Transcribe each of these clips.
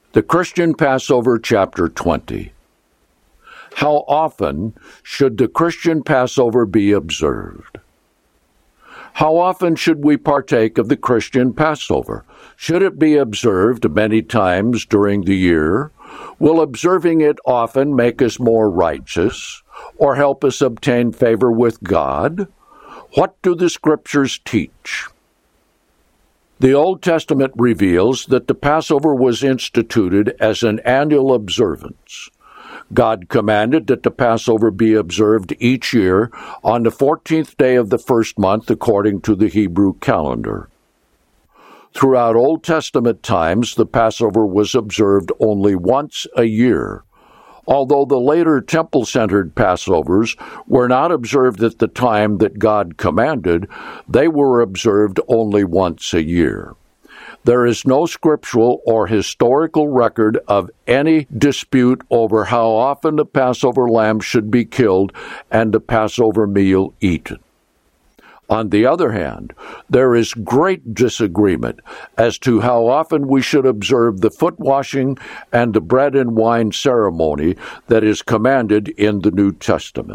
The Christian Passover, Chapter 20. How often should the Christian Passover be observed? How often should we partake of the Christian Passover? Should it be observed many times during the year? Will observing it often make us more righteous, or help us obtain favor with God? What do the Scriptures teach? The Old Testament reveals that the Passover was instituted as an annual observance. God commanded that the Passover be observed each year on the 14th day of the first month according to the Hebrew calendar. Throughout Old Testament times, the Passover was observed only once a year. Although the later temple-centered Passovers were not observed at the time that God commanded, they were observed only once a year. There is no scriptural or historical record of any dispute over how often the Passover lamb should be killed and the Passover meal eaten. On the other hand, there is great disagreement as to how often we should observe the foot washing and the bread and wine ceremony that is commanded in the New Testament.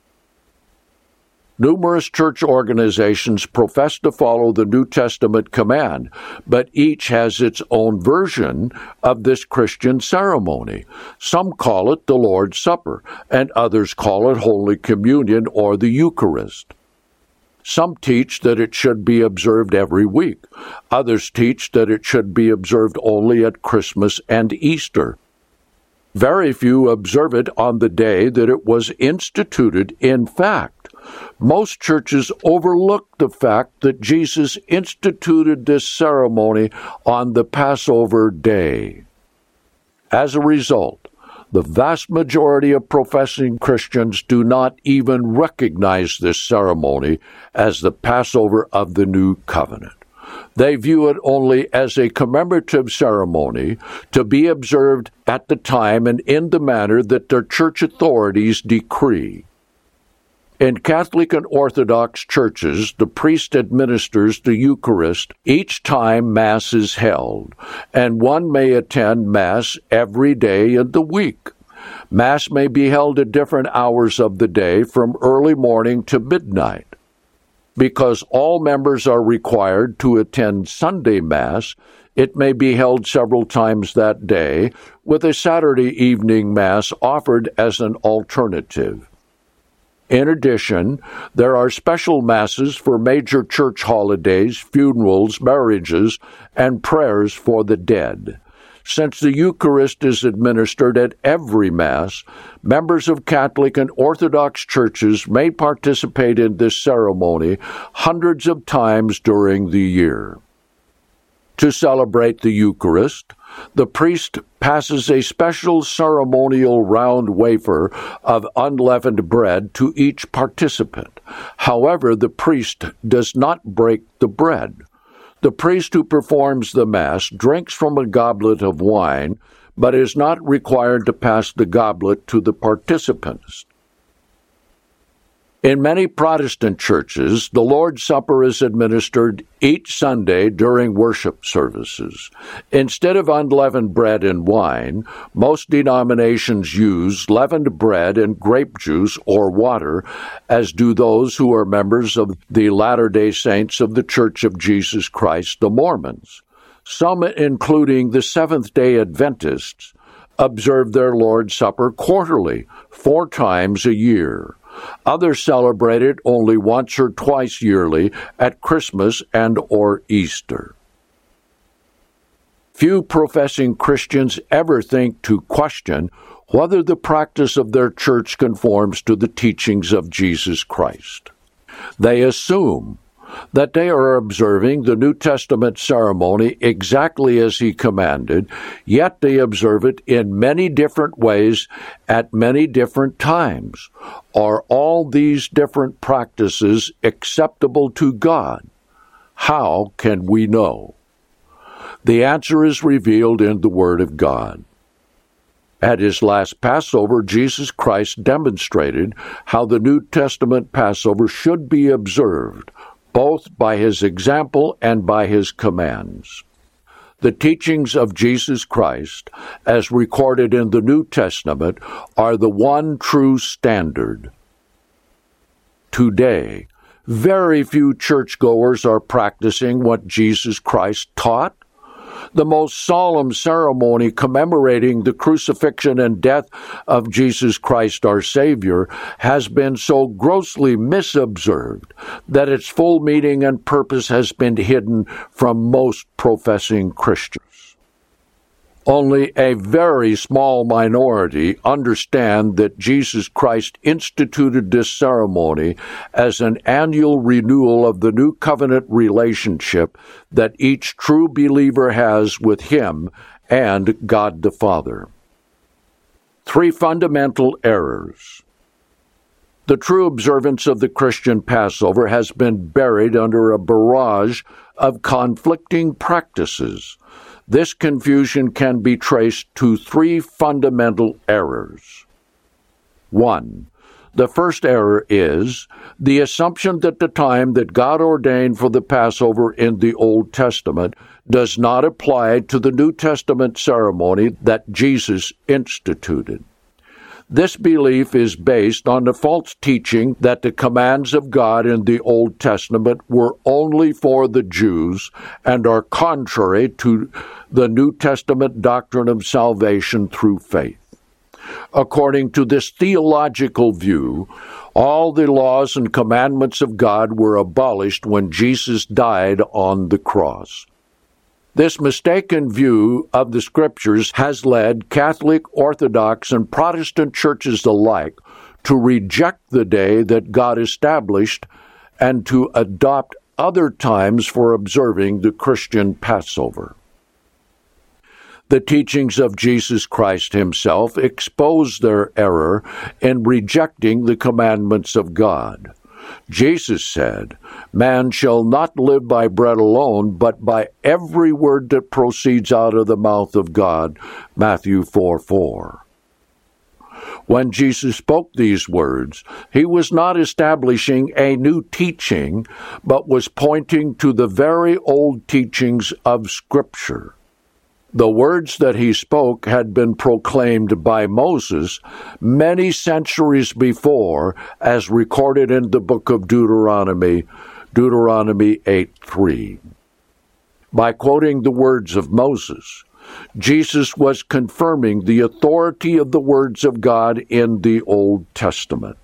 Numerous church organizations profess to follow the New Testament command, but each has its own version of this Christian ceremony. Some call it the Lord's Supper, and others call it Holy Communion or the Eucharist. Some teach that it should be observed every week. Others teach that it should be observed only at Christmas and Easter. Very few observe it on the day that it was instituted. In fact, most churches overlook the fact that Jesus instituted this ceremony on the Passover day. As a result, the vast majority of professing Christians do not even recognize this ceremony as the Passover of the New Covenant. They view it only as a commemorative ceremony to be observed at the time and in the manner that their church authorities decree. In Catholic and Orthodox churches, the priest administers the Eucharist each time Mass is held, and one may attend Mass every day in the week. Mass may be held at different hours of the day, from early morning to midnight. Because all members are required to attend Sunday Mass, it may be held several times that day, with a Saturday evening Mass offered as an alternative. In addition, there are special Masses for major church holidays, funerals, marriages, and prayers for the dead. Since the Eucharist is administered at every Mass, members of Catholic and Orthodox churches may participate in this ceremony hundreds of times during the year. To celebrate the Eucharist, the priest passes a special ceremonial round wafer of unleavened bread to each participant. However, the priest does not break the bread. The priest who performs the Mass drinks from a goblet of wine, but is not required to pass the goblet to the participants. In many Protestant churches, the Lord's Supper is administered each Sunday during worship services. Instead of unleavened bread and wine, most denominations use leavened bread and grape juice or water, as do those who are members of the Latter-day Saints of the Church of Jesus Christ, the Mormons. Some, including the Seventh-day Adventists, observe their Lord's Supper quarterly, 4 times a year. Others celebrate it only once or twice yearly at Christmas and or Easter. Few professing Christians ever think to question whether the practice of their church conforms to the teachings of Jesus Christ. They assume that they are observing the New Testament ceremony exactly as he commanded, yet they observe it in many different ways at many different times. Are all these different practices acceptable to God? How can we know? The answer is revealed in the Word of God. At his last Passover, Jesus Christ demonstrated how the New Testament Passover should be observed, both by his example and by his commands. The teachings of Jesus Christ, as recorded in the New Testament, are the one true standard. Today, very few churchgoers are practicing what Jesus Christ taught. The most solemn ceremony commemorating the crucifixion and death of Jesus Christ our Savior has been so grossly misobserved that its full meaning and purpose has been hidden from most professing Christians. Only a very small minority understand that Jesus Christ instituted this ceremony as an annual renewal of the new covenant relationship that each true believer has with Him and God the Father. 3 fundamental errors. The true observance of the Christian Passover has been buried under a barrage of conflicting practices. This confusion can be traced to 3 fundamental errors. 1. The first error is the assumption that the time that God ordained for the Passover in the Old Testament does not apply to the New Testament ceremony that Jesus instituted. This belief is based on the false teaching that the commands of God in the Old Testament were only for the Jews and are contrary to the New Testament doctrine of salvation through faith. According to this theological view, all the laws and commandments of God were abolished when Jesus died on the cross. This mistaken view of the Scriptures has led Catholic, Orthodox, and Protestant churches alike to reject the day that God established and to adopt other times for observing the Christian Passover. The teachings of Jesus Christ Himself expose their error in rejecting the commandments of God. Jesus said, "Man shall not live by bread alone, but by every word that proceeds out of the mouth of God." Matthew 4:4. When Jesus spoke these words, He was not establishing a new teaching, but was pointing to the very old teachings of Scripture. The words that He spoke had been proclaimed by Moses many centuries before, as recorded in the book of Deuteronomy 8:3. By quoting the words of Moses, Jesus was confirming the authority of the words of God in the Old Testament.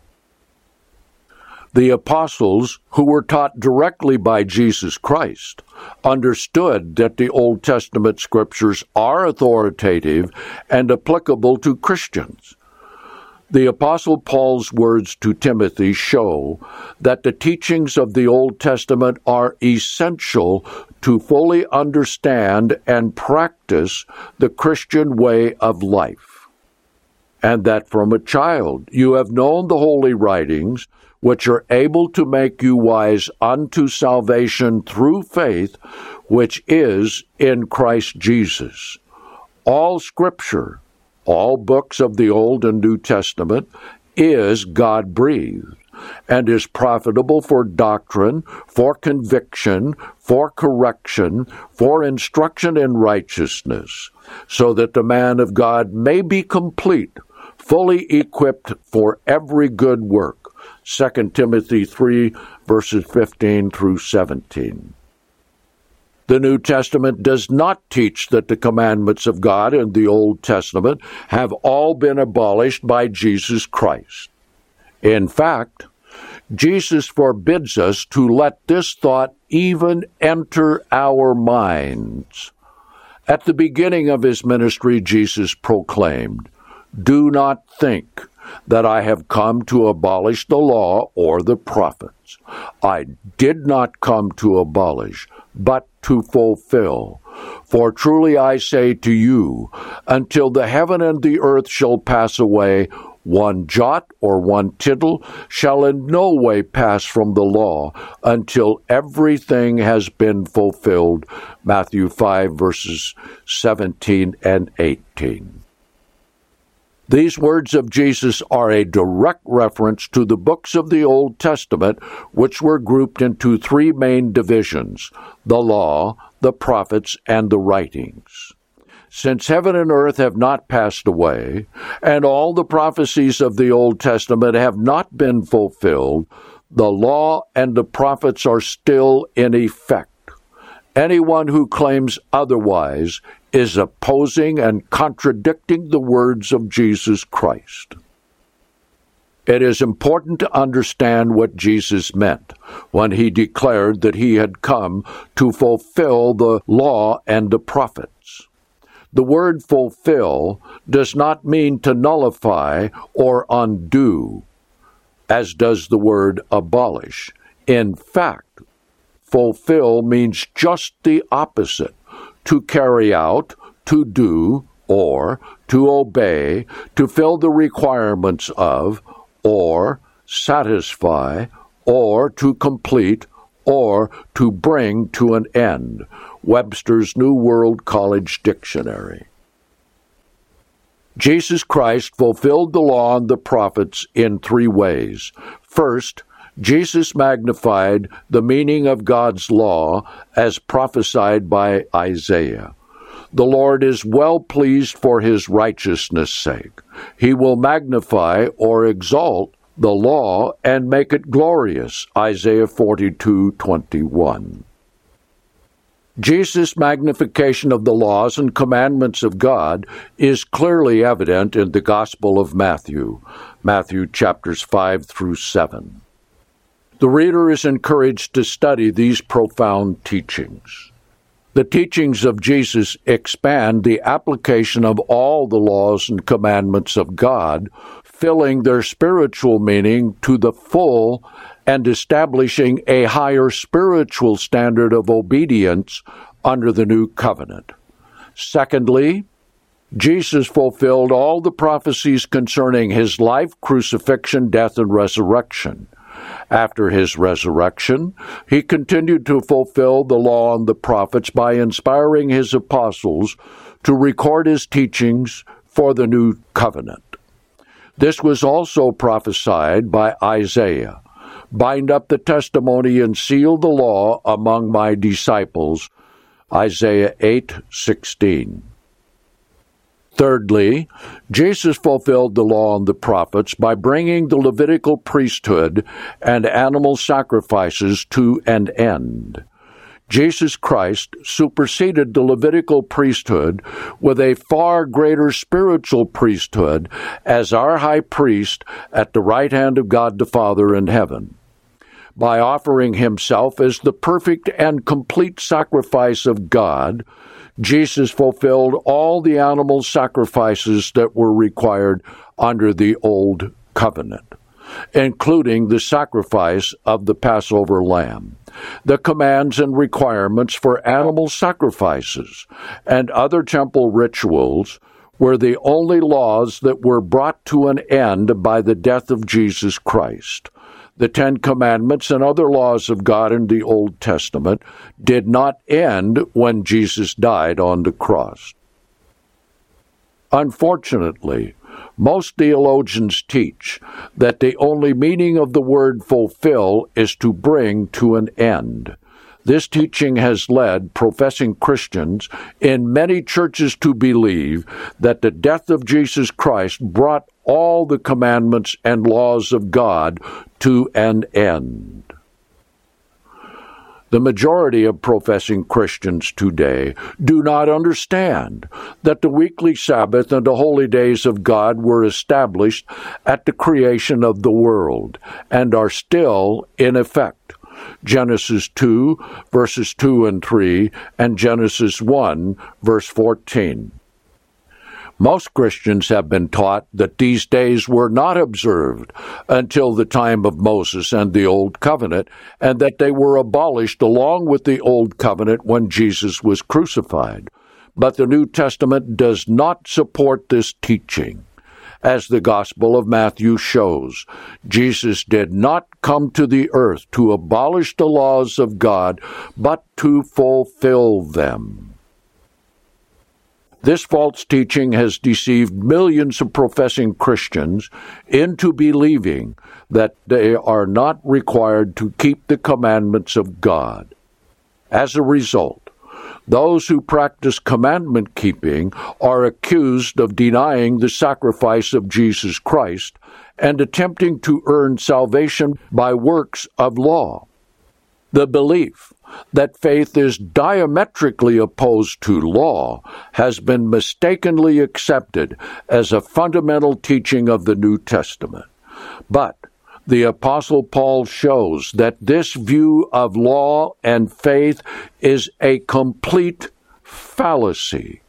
The apostles, who were taught directly by Jesus Christ, understood that the Old Testament Scriptures are authoritative and applicable to Christians. The Apostle Paul's words to Timothy show that the teachings of the Old Testament are essential to fully understand and practice the Christian way of life, and that from a child you have known the holy writings, which are able to make you wise unto salvation through faith, which is in Christ Jesus. All Scripture, all books of the Old and New Testament, is God-breathed, and is profitable for doctrine, for conviction, for correction, for instruction in righteousness, so that the man of God may be complete, fully equipped for every good work. 2 Timothy 3, verses 15 through 17. The New Testament does not teach that the commandments of God in the Old Testament have all been abolished by Jesus Christ. In fact, Jesus forbids us to let this thought even enter our minds. At the beginning of His ministry, Jesus proclaimed, "Do not think that I have come to abolish the law or the prophets. I did not come to abolish, but to fulfill. For truly I say to you, until the heaven and the earth shall pass away, one jot or one tittle shall in no way pass from the law until everything has been fulfilled." Matthew 5, verses 17 and 18. These words of Jesus are a direct reference to the books of the Old Testament, which were grouped into three main divisions: the law, the prophets, and the writings. Since heaven and earth have not passed away, and all the prophecies of the Old Testament have not been fulfilled, the law and the prophets are still in effect. Anyone who claims otherwise is opposing and contradicting the words of Jesus Christ. It is important to understand what Jesus meant when he declared that he had come to fulfill the law and the prophets. The word fulfill does not mean to nullify or undo, as does the word abolish. In fact, fulfill means just the opposite: to carry out, to do, or to obey, to fill the requirements of, or satisfy, or to complete, or to bring to an end. Webster's New World College Dictionary. Jesus Christ fulfilled the law and the prophets in three ways. First, Jesus magnified the meaning of God's law as prophesied by Isaiah. The Lord is well pleased for his righteousness' sake. He will magnify or exalt the law and make it glorious. Isaiah 42:21. Jesus' magnification of the laws and commandments of God is clearly evident in the Gospel of Matthew, chapters 5 through 7. The reader is encouraged to study these profound teachings. The teachings of Jesus expand the application of all the laws and commandments of God, filling their spiritual meaning to the full and establishing a higher spiritual standard of obedience under the new covenant. Secondly, Jesus fulfilled all the prophecies concerning his life, crucifixion, death, and resurrection. After his resurrection, he continued to fulfill the law and the prophets by inspiring his apostles to record his teachings for the new covenant. This was also prophesied by Isaiah. Bind up the testimony and seal the law among my disciples. Isaiah 8:16. Thirdly, Jesus fulfilled the law and the prophets by bringing the Levitical priesthood and animal sacrifices to an end. Jesus Christ superseded the Levitical priesthood with a far greater spiritual priesthood as our high priest at the right hand of God the Father in heaven. By offering himself as the perfect and complete sacrifice of God, Jesus fulfilled all the animal sacrifices that were required under the Old Covenant, including the sacrifice of the Passover lamb, the commands and requirements for animal sacrifices, and other temple rituals were the only laws that were brought to an end by the death of Jesus Christ. The Ten Commandments and other laws of God in the Old Testament did not end when Jesus died on the cross. Unfortunately, most theologians teach that the only meaning of the word fulfill is to bring to an end. This teaching has led professing Christians in many churches to believe that the death of Jesus Christ brought all the commandments and laws of God to an end. The majority of professing Christians today do not understand that the weekly Sabbath and the holy days of God were established at the creation of the world and are still in effect. Genesis 2, verses 2 and 3, and Genesis 1, verse 14. Most Christians have been taught that these days were not observed until the time of Moses and the Old Covenant, and that they were abolished along with the Old Covenant when Jesus was crucified. But the New Testament does not support this teaching. As the Gospel of Matthew shows, Jesus did not come to the earth to abolish the laws of God, but to fulfill them. This false teaching has deceived millions of professing Christians into believing that they are not required to keep the commandments of God. As a result, those who practice commandment keeping are accused of denying the sacrifice of Jesus Christ and attempting to earn salvation by works of law. The belief that faith is diametrically opposed to law has been mistakenly accepted as a fundamental teaching of the New Testament. But the Apostle Paul shows that this view of law and faith is a complete fallacy.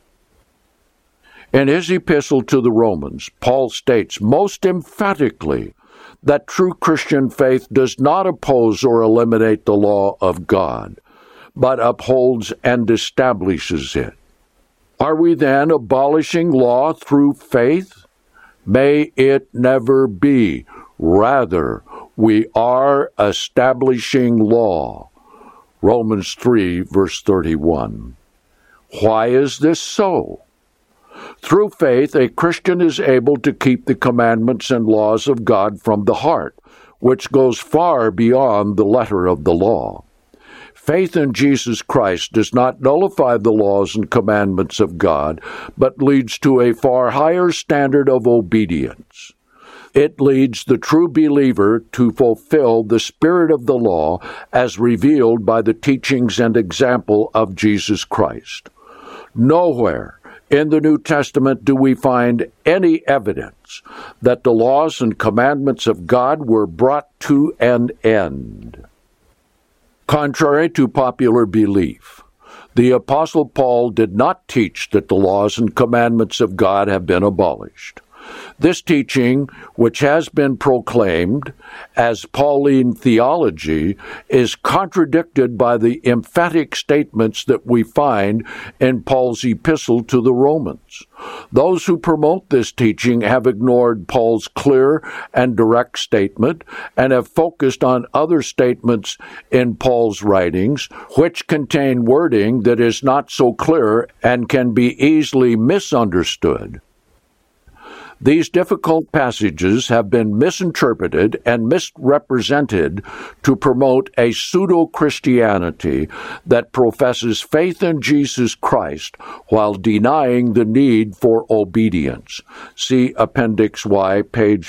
In his epistle to the Romans, Paul states most emphatically that true Christian faith does not oppose or eliminate the law of God, but upholds and establishes it. Are we then abolishing law through faith? May it never be. Rather, we are establishing law. Romans 3, verse 31. Why is this so? Through faith, a Christian is able to keep the commandments and laws of God from the heart, which goes far beyond the letter of the law. Faith in Jesus Christ does not nullify the laws and commandments of God, but leads to a far higher standard of obedience. It leads the true believer to fulfill the spirit of the law as revealed by the teachings and example of Jesus Christ. Nowhere in the New Testament do we find any evidence that the laws and commandments of God were brought to an end. Contrary to popular belief, the Apostle Paul did not teach that the laws and commandments of God have been abolished. This teaching, which has been proclaimed as Pauline theology, is contradicted by the emphatic statements that we find in Paul's epistle to the Romans. Those who promote this teaching have ignored Paul's clear and direct statement and have focused on other statements in Paul's writings, which contain wording that is not so clear and can be easily misunderstood. These difficult passages have been misinterpreted and misrepresented to promote a pseudo-Christianity that professes faith in Jesus Christ while denying the need for obedience. See Appendix Y, page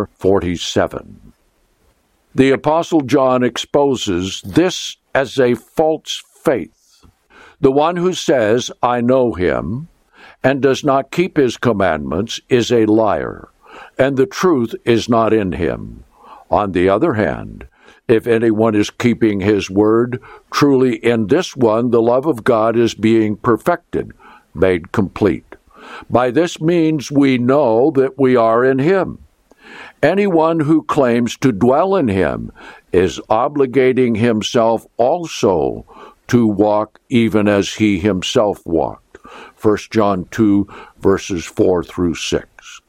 447. The Apostle John exposes this as a false faith. The one who says, "I know him," and does not keep his commandments is a liar, and the truth is not in him. On the other hand, if anyone is keeping his word, truly in this one the love of God is being perfected, made complete. By this means we know that we are in him. Anyone who claims to dwell in him is obligating himself also to walk even as he himself walked. 1 John 2, verses 4 through 6.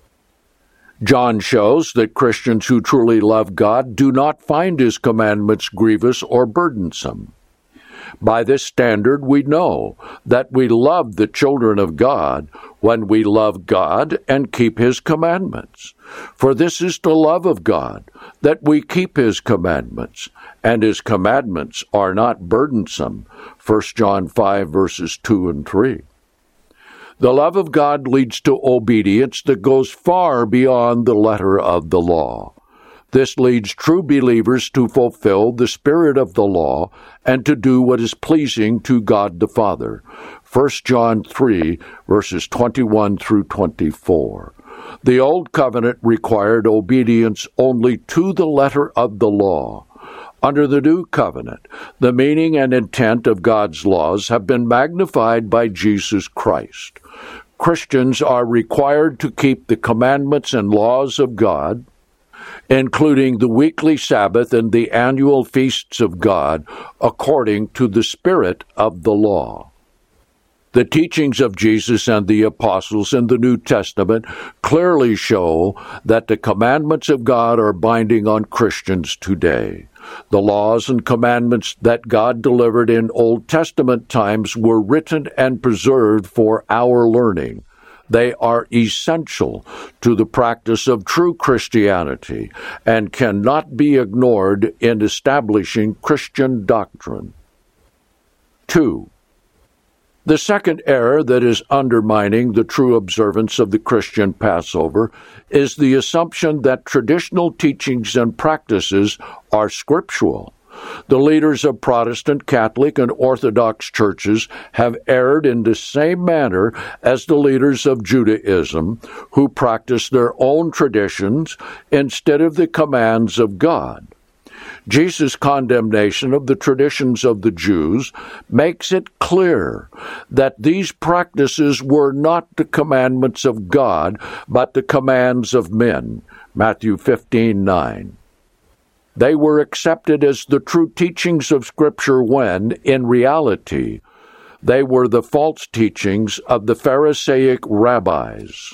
John shows that Christians who truly love God do not find his commandments grievous or burdensome. By this standard, we know that we love the children of God when we love God and keep his commandments. For this is the love of God, that we keep his commandments, and his commandments are not burdensome. 1 John 5, verses 2 and 3. The love of God leads to obedience that goes far beyond the letter of the law. This leads true believers to fulfill the spirit of the law and to do what is pleasing to God the Father. 1 John 3, verses 21 through 24. The Old Covenant required obedience only to the letter of the law. Under the New Covenant, the meaning and intent of God's laws have been magnified by Jesus Christ. Christians are required to keep the commandments and laws of God, including the weekly Sabbath and the annual feasts of God, according to the spirit of the law. The teachings of Jesus and the apostles in the New Testament clearly show that the commandments of God are binding on Christians today. The laws and commandments that God delivered in Old Testament times were written and preserved for our learning. They are essential to the practice of true Christianity and cannot be ignored in establishing Christian doctrine. 2. The second error that is undermining the true observance of the Christian Passover is the assumption that traditional teachings and practices are scriptural. The leaders of Protestant, Catholic, and Orthodox churches have erred in the same manner as the leaders of Judaism, who practice their own traditions instead of the commands of God. Jesus' condemnation of the traditions of the Jews makes it clear that these practices were not the commandments of God, but the commands of men. Matthew 15:9. They were accepted as the true teachings of Scripture when, in reality, they were the false teachings of the Pharisaic rabbis.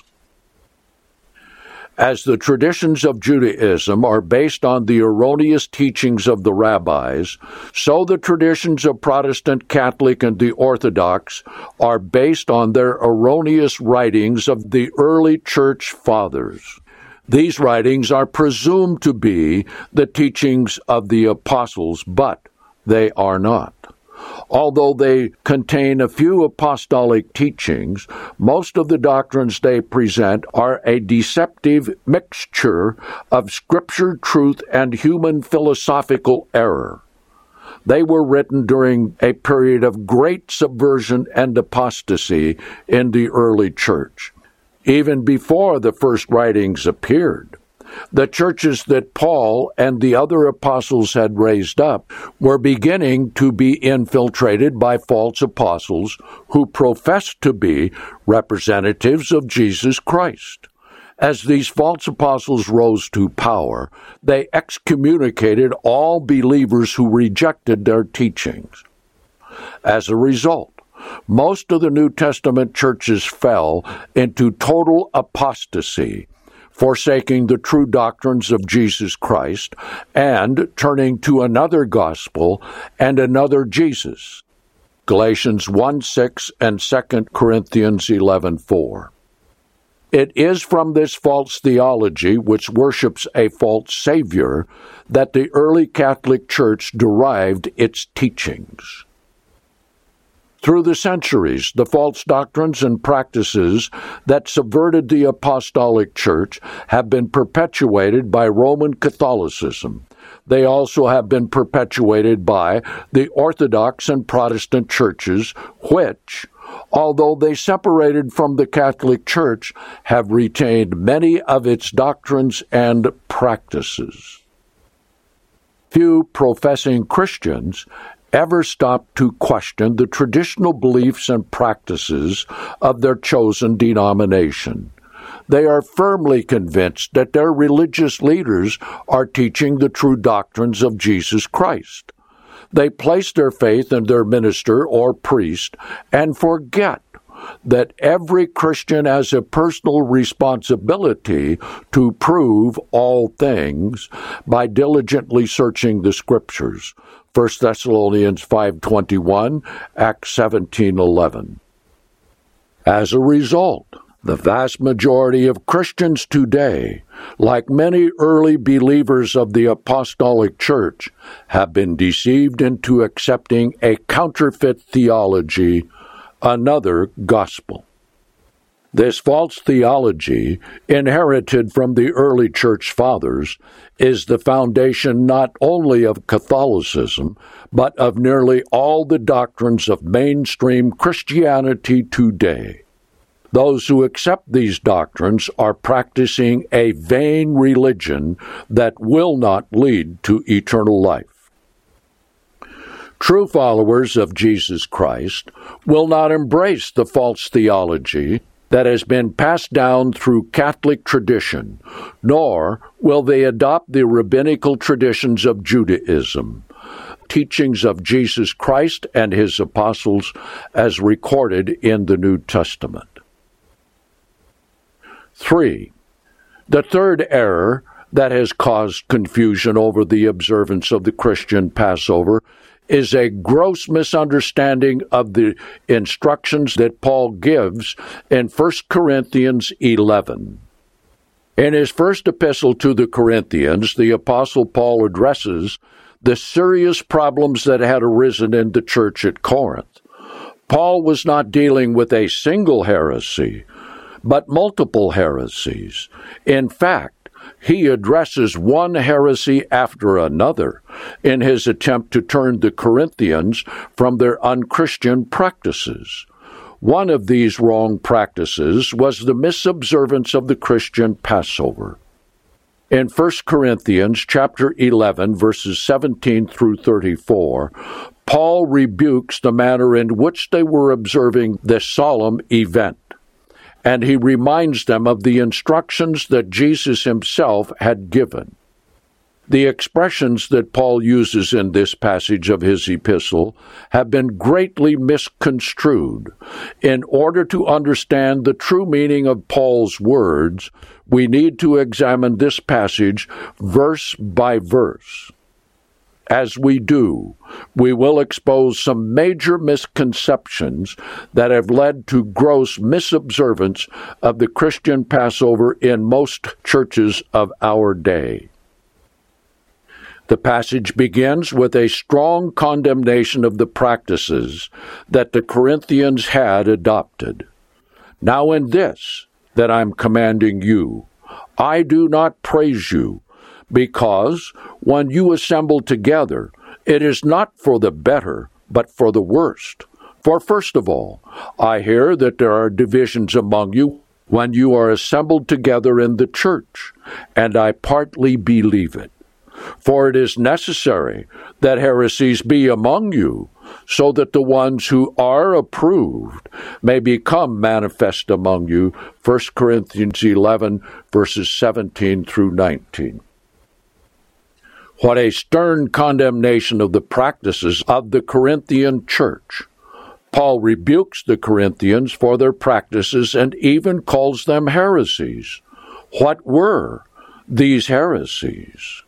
As the traditions of Judaism are based on the erroneous teachings of the rabbis, so the traditions of Protestant, Catholic, and the Orthodox are based on their erroneous writings of the early church fathers. These writings are presumed to be the teachings of the apostles, but they are not. Although they contain a few apostolic teachings, most of the doctrines they present are a deceptive mixture of Scripture truth and human philosophical error. They were written during a period of great subversion and apostasy in the early church. Even before the first writings appeared, the churches that Paul and the other apostles had raised up were beginning to be infiltrated by false apostles who professed to be representatives of Jesus Christ. As these false apostles rose to power, they excommunicated all believers who rejected their teachings. As a result, most of the New Testament churches fell into total apostasy, forsaking the true doctrines of Jesus Christ and turning to another gospel and another Jesus. Galatians 1:6 and 2 Corinthians 11:4. It is from this false theology, which worships a false Savior, that the early Catholic Church derived its teachings. Through the centuries, the false doctrines and practices that subverted the apostolic church have been perpetuated by Roman Catholicism. They also have been perpetuated by the Orthodox and Protestant churches, which, although they separated from the Catholic Church, have retained many of its doctrines and practices. Few professing Christians ever stop to question the traditional beliefs and practices of their chosen denomination. They are firmly convinced that their religious leaders are teaching the true doctrines of Jesus Christ. They place their faith in their minister or priest and forget that every Christian has a personal responsibility to prove all things by diligently searching the Scriptures. 1 Thessalonians 5:21, Acts 17:11. As a result, the vast majority of Christians today, like many early believers of the apostolic church, have been deceived into accepting a counterfeit theology, another gospel. This false theology, inherited from the early church fathers, is the foundation not only of Catholicism, but of nearly all the doctrines of mainstream Christianity today. Those who accept these doctrines are practicing a vain religion that will not lead to eternal life. True followers of Jesus Christ will not embrace the false theology that has been passed down through Catholic tradition, nor will they adopt the rabbinical traditions of Judaism, teachings of Jesus Christ and his apostles as recorded in the New Testament. 3. The third error that has caused confusion over the observance of the Christian Passover is a gross misunderstanding of the instructions that Paul gives in 1 Corinthians 11. In his first epistle to the Corinthians, the Apostle Paul addresses the serious problems that had arisen in the church at Corinth. Paul was not dealing with a single heresy, but multiple heresies. In fact, he addresses one heresy after another in his attempt to turn the Corinthians from their unchristian practices. One of these wrong practices was the misobservance of the Christian Passover. In 1 Corinthians chapter 11, verses 17 through 34, Paul rebukes the manner in which they were observing this solemn event, and he reminds them of the instructions that Jesus himself had given. The expressions that Paul uses in this passage of his epistle have been greatly misconstrued. In order to understand the true meaning of Paul's words, we need to examine this passage verse by verse. As we do, we will expose some major misconceptions that have led to gross misobservance of the Christian Passover in most churches of our day. The passage begins with a strong condemnation of the practices that the Corinthians had adopted. Now in this that I'm commanding you, I do not praise you, because when you assemble together, it is not for the better, but for the worst. For first of all, I hear that there are divisions among you when you are assembled together in the church, and I partly believe it. For it is necessary that heresies be among you, so that the ones who are approved may become manifest among you. 1 Corinthians 11, verses 17 through 19. What a stern condemnation of the practices of the Corinthian church. Paul rebukes the Corinthians for their practices and even calls them heresies. What were these heresies?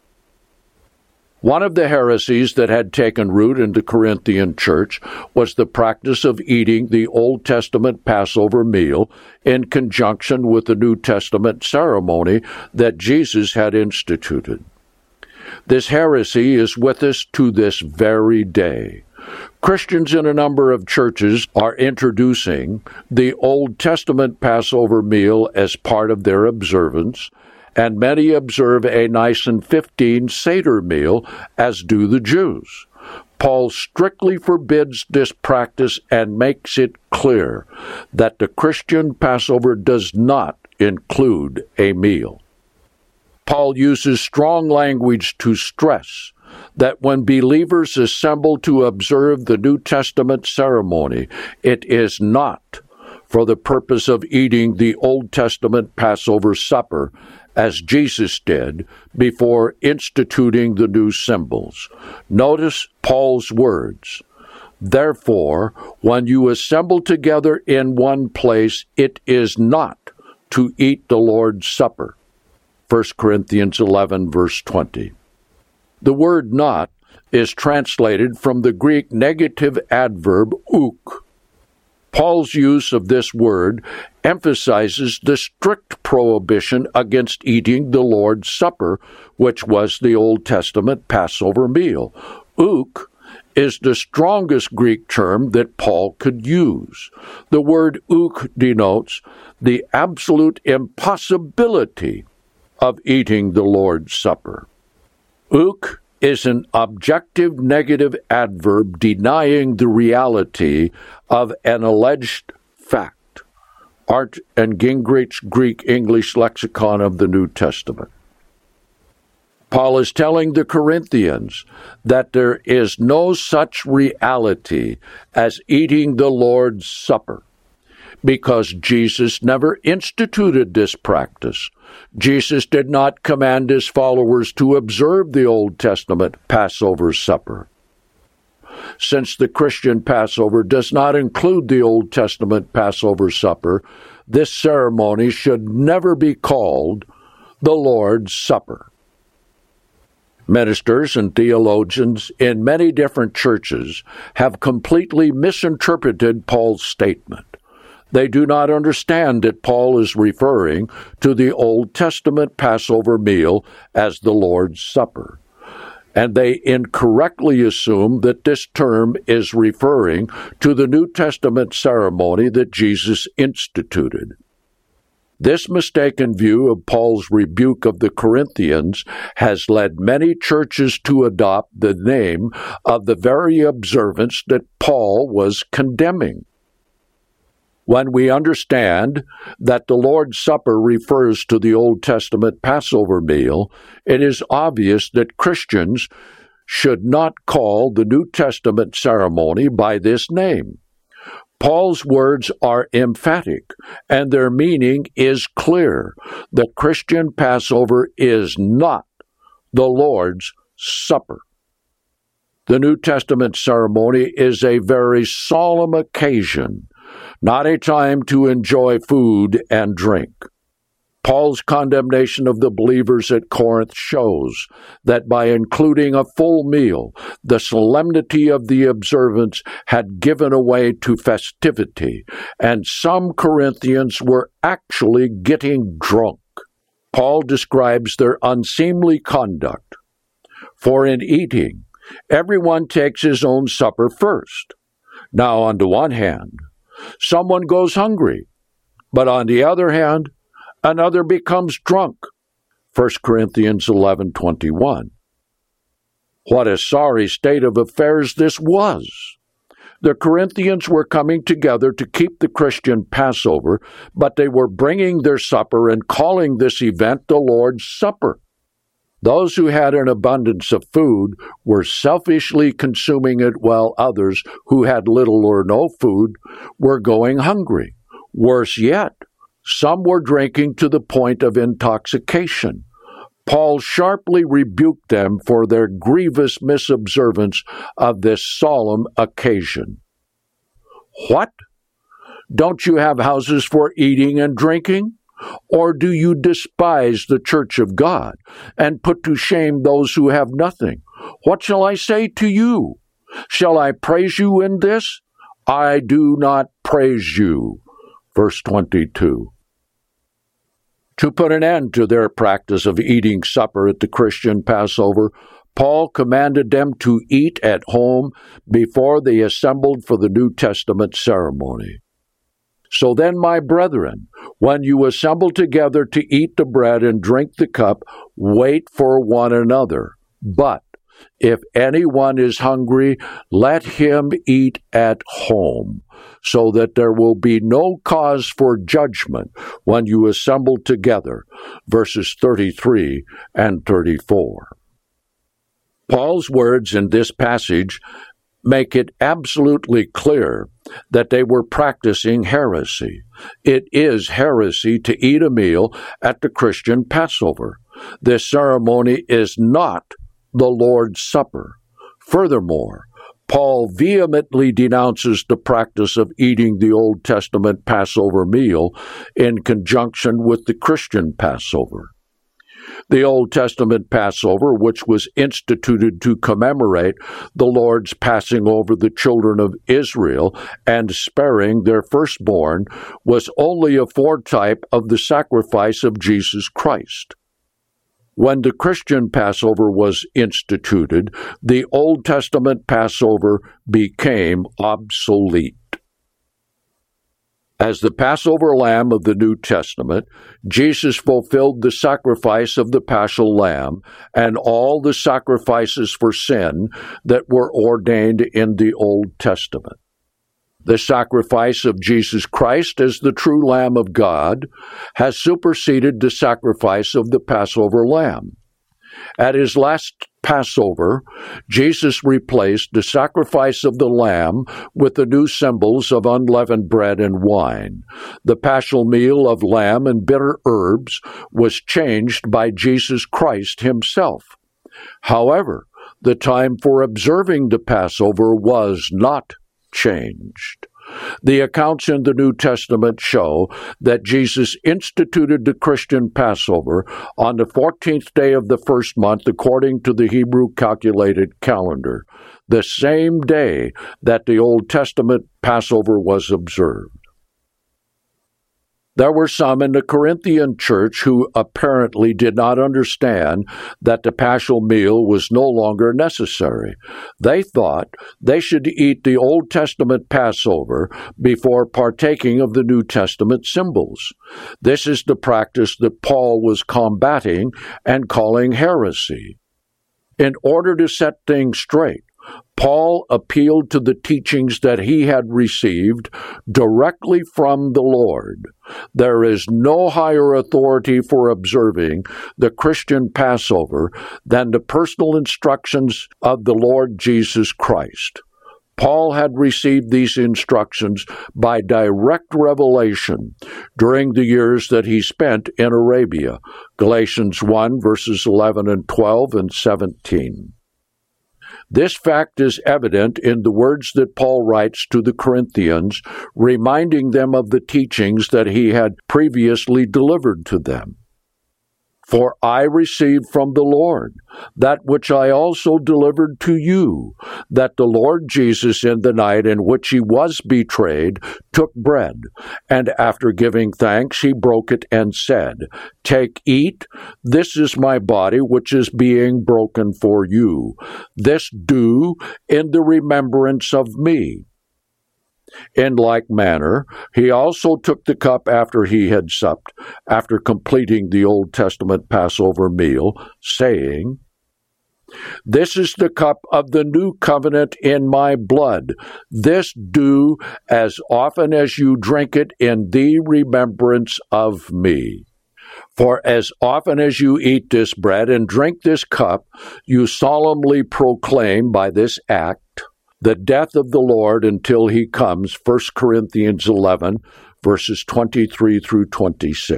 One of the heresies that had taken root in the Corinthian church was the practice of eating the Old Testament Passover meal in conjunction with the New Testament ceremony that Jesus had instituted. This heresy is with us to this very day. Christians in a number of churches are introducing the Old Testament Passover meal as part of their observance, and many observe a Nisan 15 Seder meal, as do the Jews. Paul strictly forbids this practice and makes it clear that the Christian Passover does not include a meal. Paul uses strong language to stress that when believers assemble to observe the New Testament ceremony, it is not for the purpose of eating the Old Testament Passover supper, as Jesus did before instituting the new symbols. Notice Paul's words. Therefore, when you assemble together in one place, it is not to eat the Lord's Supper. 1 Corinthians 11, verse 20. The word not is translated from the Greek negative adverb uk. Paul's use of this word emphasizes the strict prohibition against eating the Lord's Supper, which was the Old Testament Passover meal. Uk is the strongest Greek term that Paul could use. The word uk denotes the absolute impossibility of eating the Lord's Supper. Uk is an objective negative adverb denying the reality of an alleged fact. Art and Gingrich's Greek-English Lexicon of the New Testament. Paul is telling the Corinthians that there is no such reality as eating the Lord's Supper, because Jesus never instituted this practice. Jesus did not command his followers to observe the Old Testament Passover supper. Since the Christian Passover does not include the Old Testament Passover supper, this ceremony should never be called the Lord's Supper. Ministers and theologians in many different churches have completely misinterpreted Paul's statement. They do not understand that Paul is referring to the Old Testament Passover meal as the Lord's Supper, and they incorrectly assume that this term is referring to the New Testament ceremony that Jesus instituted. This mistaken view of Paul's rebuke of the Corinthians has led many churches to adopt the name of the very observance that Paul was condemning. When we understand that the Lord's Supper refers to the Old Testament Passover meal, it is obvious that Christians should not call the New Testament ceremony by this name. Paul's words are emphatic, and their meaning is clear. The Christian Passover is not the Lord's Supper. The New Testament ceremony is a very solemn occasion, not a time to enjoy food and drink. Paul's condemnation of the believers at Corinth shows that by including a full meal, the solemnity of the observance had given way to festivity, and some Corinthians were actually getting drunk. Paul describes their unseemly conduct. For in eating, everyone takes his own supper first. Now, on the one hand, someone goes hungry, but on the other hand, another becomes drunk. 1 Corinthians 11:21. What a sorry state of affairs this was. The Corinthians were coming together to keep the Christian Passover, but they were bringing their supper and calling this event the Lord's Supper. Those who had an abundance of food were selfishly consuming it, while others who had little or no food were going hungry. Worse yet, some were drinking to the point of intoxication. Paul sharply rebuked them for their grievous misobservance of this solemn occasion. What? Don't you have houses for eating and drinking? Or do you despise the church of God and put to shame those who have nothing? What shall I say to you? Shall I praise you in this? I do not praise you. Verse 22. To put an end to their practice of eating supper at the Christian Passover, Paul commanded them to eat at home before they assembled for the New Testament ceremony. So then, my brethren, when you assemble together to eat the bread and drink the cup, wait for one another. But if anyone is hungry, let him eat at home, so that there will be no cause for judgment when you assemble together. Verses 33 and 34. Paul's words in this passage make it absolutely clear that they were practicing heresy. It is heresy to eat a meal at the Christian Passover. This ceremony is not the Lord's Supper. Furthermore, Paul vehemently denounces the practice of eating the Old Testament Passover meal in conjunction with the Christian Passover. The Old Testament Passover, which was instituted to commemorate the Lord's passing over the children of Israel and sparing their firstborn, was only a foretype of the sacrifice of Jesus Christ. When the Christian Passover was instituted, the Old Testament Passover became obsolete. As the Passover lamb of the New Testament, Jesus fulfilled the sacrifice of the paschal lamb and all the sacrifices for sin that were ordained in the Old Testament. The sacrifice of Jesus Christ as the true Lamb of God has superseded the sacrifice of the Passover lamb. At his last Passover, Jesus replaced the sacrifice of the lamb with the new symbols of unleavened bread and wine. The paschal meal of lamb and bitter herbs was changed by Jesus Christ himself. However, the time for observing the Passover was not changed. The accounts in the New Testament show that Jesus instituted the Christian Passover on the 14th day of the first month according to the Hebrew calculated calendar, the same day that the Old Testament Passover was observed. There were some in the Corinthian church who apparently did not understand that the Paschal meal was no longer necessary. They thought they should eat the Old Testament Passover before partaking of the New Testament symbols. This is the practice that Paul was combating and calling heresy. In order to set things straight, Paul appealed to the teachings that he had received directly from the Lord. There is no higher authority for observing the Christian Passover than the personal instructions of the Lord Jesus Christ. Paul had received these instructions by direct revelation during the years that he spent in Arabia. Galatians 1, verses 11 and 12 and 17. This fact is evident in the words that Paul writes to the Corinthians, reminding them of the teachings that he had previously delivered to them. For I received from the Lord that which I also delivered to you, that the Lord Jesus, in the night in which he was betrayed, took bread, and after giving thanks, he broke it and said, Take, eat, this is my body which is being broken for you. This do in the remembrance of me. In like manner, he also took the cup after he had supped, after completing the Old Testament Passover meal, saying, This is the cup of the new covenant in my blood. This do as often as you drink it in the remembrance of me. For as often as you eat this bread and drink this cup, you solemnly proclaim by this act the death of the Lord until he comes, 1 Corinthians 11, verses 23 through 26.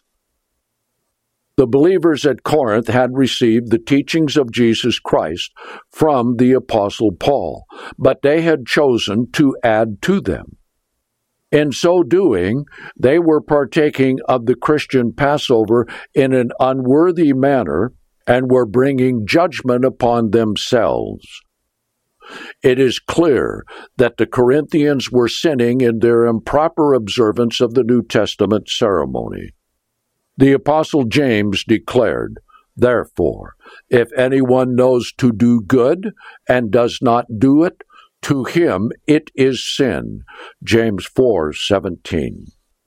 The believers at Corinth had received the teachings of Jesus Christ from the Apostle Paul, but they had chosen to add to them. In so doing, they were partaking of the Christian Passover in an unworthy manner and were bringing judgment upon themselves. It is clear that the Corinthians were sinning in their improper observance of the New Testament ceremony. The Apostle James declared, Therefore, if anyone knows to do good and does not do it, to him it is sin. James 4:17.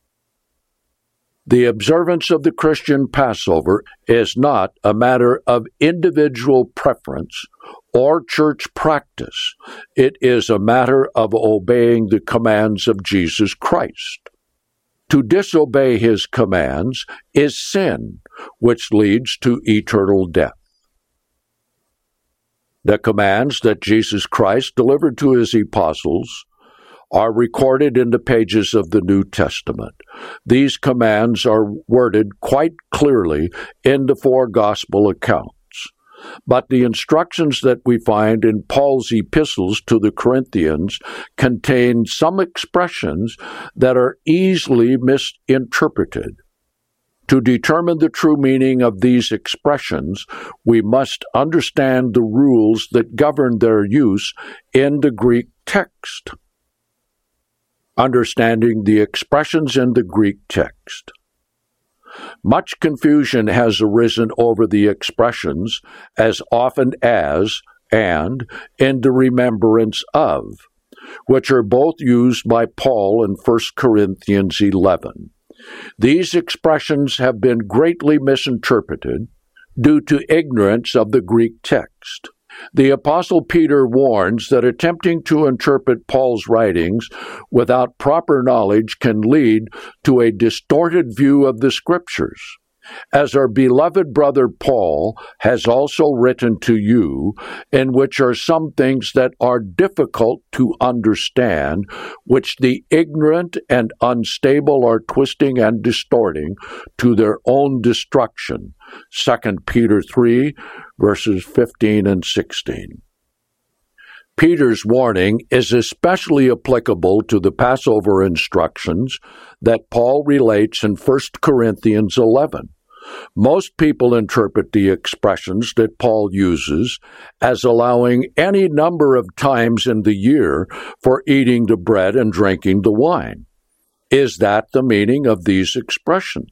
The observance of the Christian Passover is not a matter of individual preference or church practice. It is a matter of obeying the commands of Jesus Christ. To disobey his commands is sin, which leads to eternal death. The commands that Jesus Christ delivered to his apostles are recorded in the pages of the New Testament. These commands are worded quite clearly in the four gospel accounts. But the instructions that we find in Paul's epistles to the Corinthians contain some expressions that are easily misinterpreted. To determine the true meaning of these expressions, we must understand the rules that govern their use in the Greek text. Understanding the expressions in the Greek text. Much confusion has arisen over the expressions as often as and in the remembrance of, which are both used by Paul in 1 Corinthians 11. These expressions have been greatly misinterpreted due to ignorance of the Greek text. The Apostle Peter warns that attempting to interpret Paul's writings without proper knowledge can lead to a distorted view of the Scriptures. As our beloved brother Paul has also written to you, in which are some things that are difficult to understand, which the ignorant and unstable are twisting and distorting to their own destruction. 2 Peter 3, verses 15 and 16. Peter's warning is especially applicable to the Passover instructions that Paul relates in 1 Corinthians 11. Most people interpret the expressions that Paul uses as allowing any number of times in the year for eating the bread and drinking the wine. Is that the meaning of these expressions?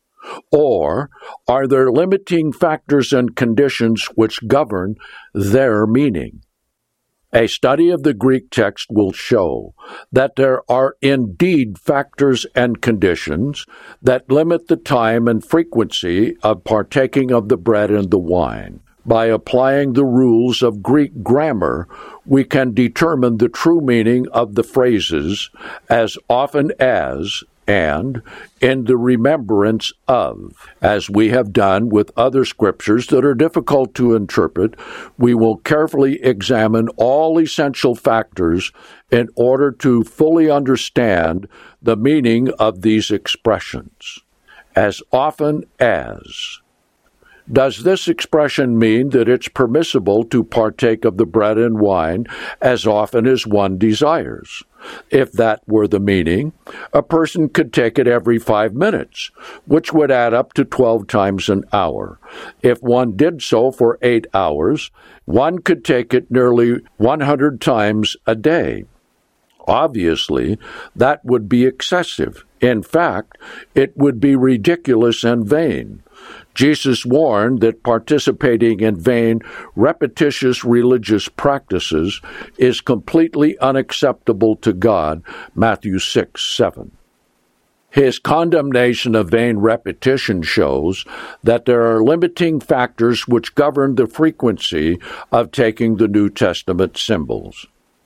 Or are there limiting factors and conditions which govern their meaning? A study of the Greek text will show that there are indeed factors and conditions that limit the time and frequency of partaking of the bread and the wine. By applying the rules of Greek grammar, we can determine the true meaning of the phrases as often as and in the remembrance of. As we have done with other scriptures that are difficult to interpret, we will carefully examine all essential factors in order to fully understand the meaning of these expressions. As often as. Does this expression mean that it's permissible to partake of the bread and wine as often as one desires? If that were the meaning, a person could take it every 5 minutes, which would add up to 12 times an hour. If one did so for 8 hours, one could take it nearly 100 times a day. Obviously, that would be excessive. In fact, it would be ridiculous and vain. Jesus warned that participating in vain, repetitious religious practices is completely unacceptable to God, Matthew 6:7. His condemnation of vain repetition shows that there are limiting factors which govern the frequency of taking the New Testament symbols.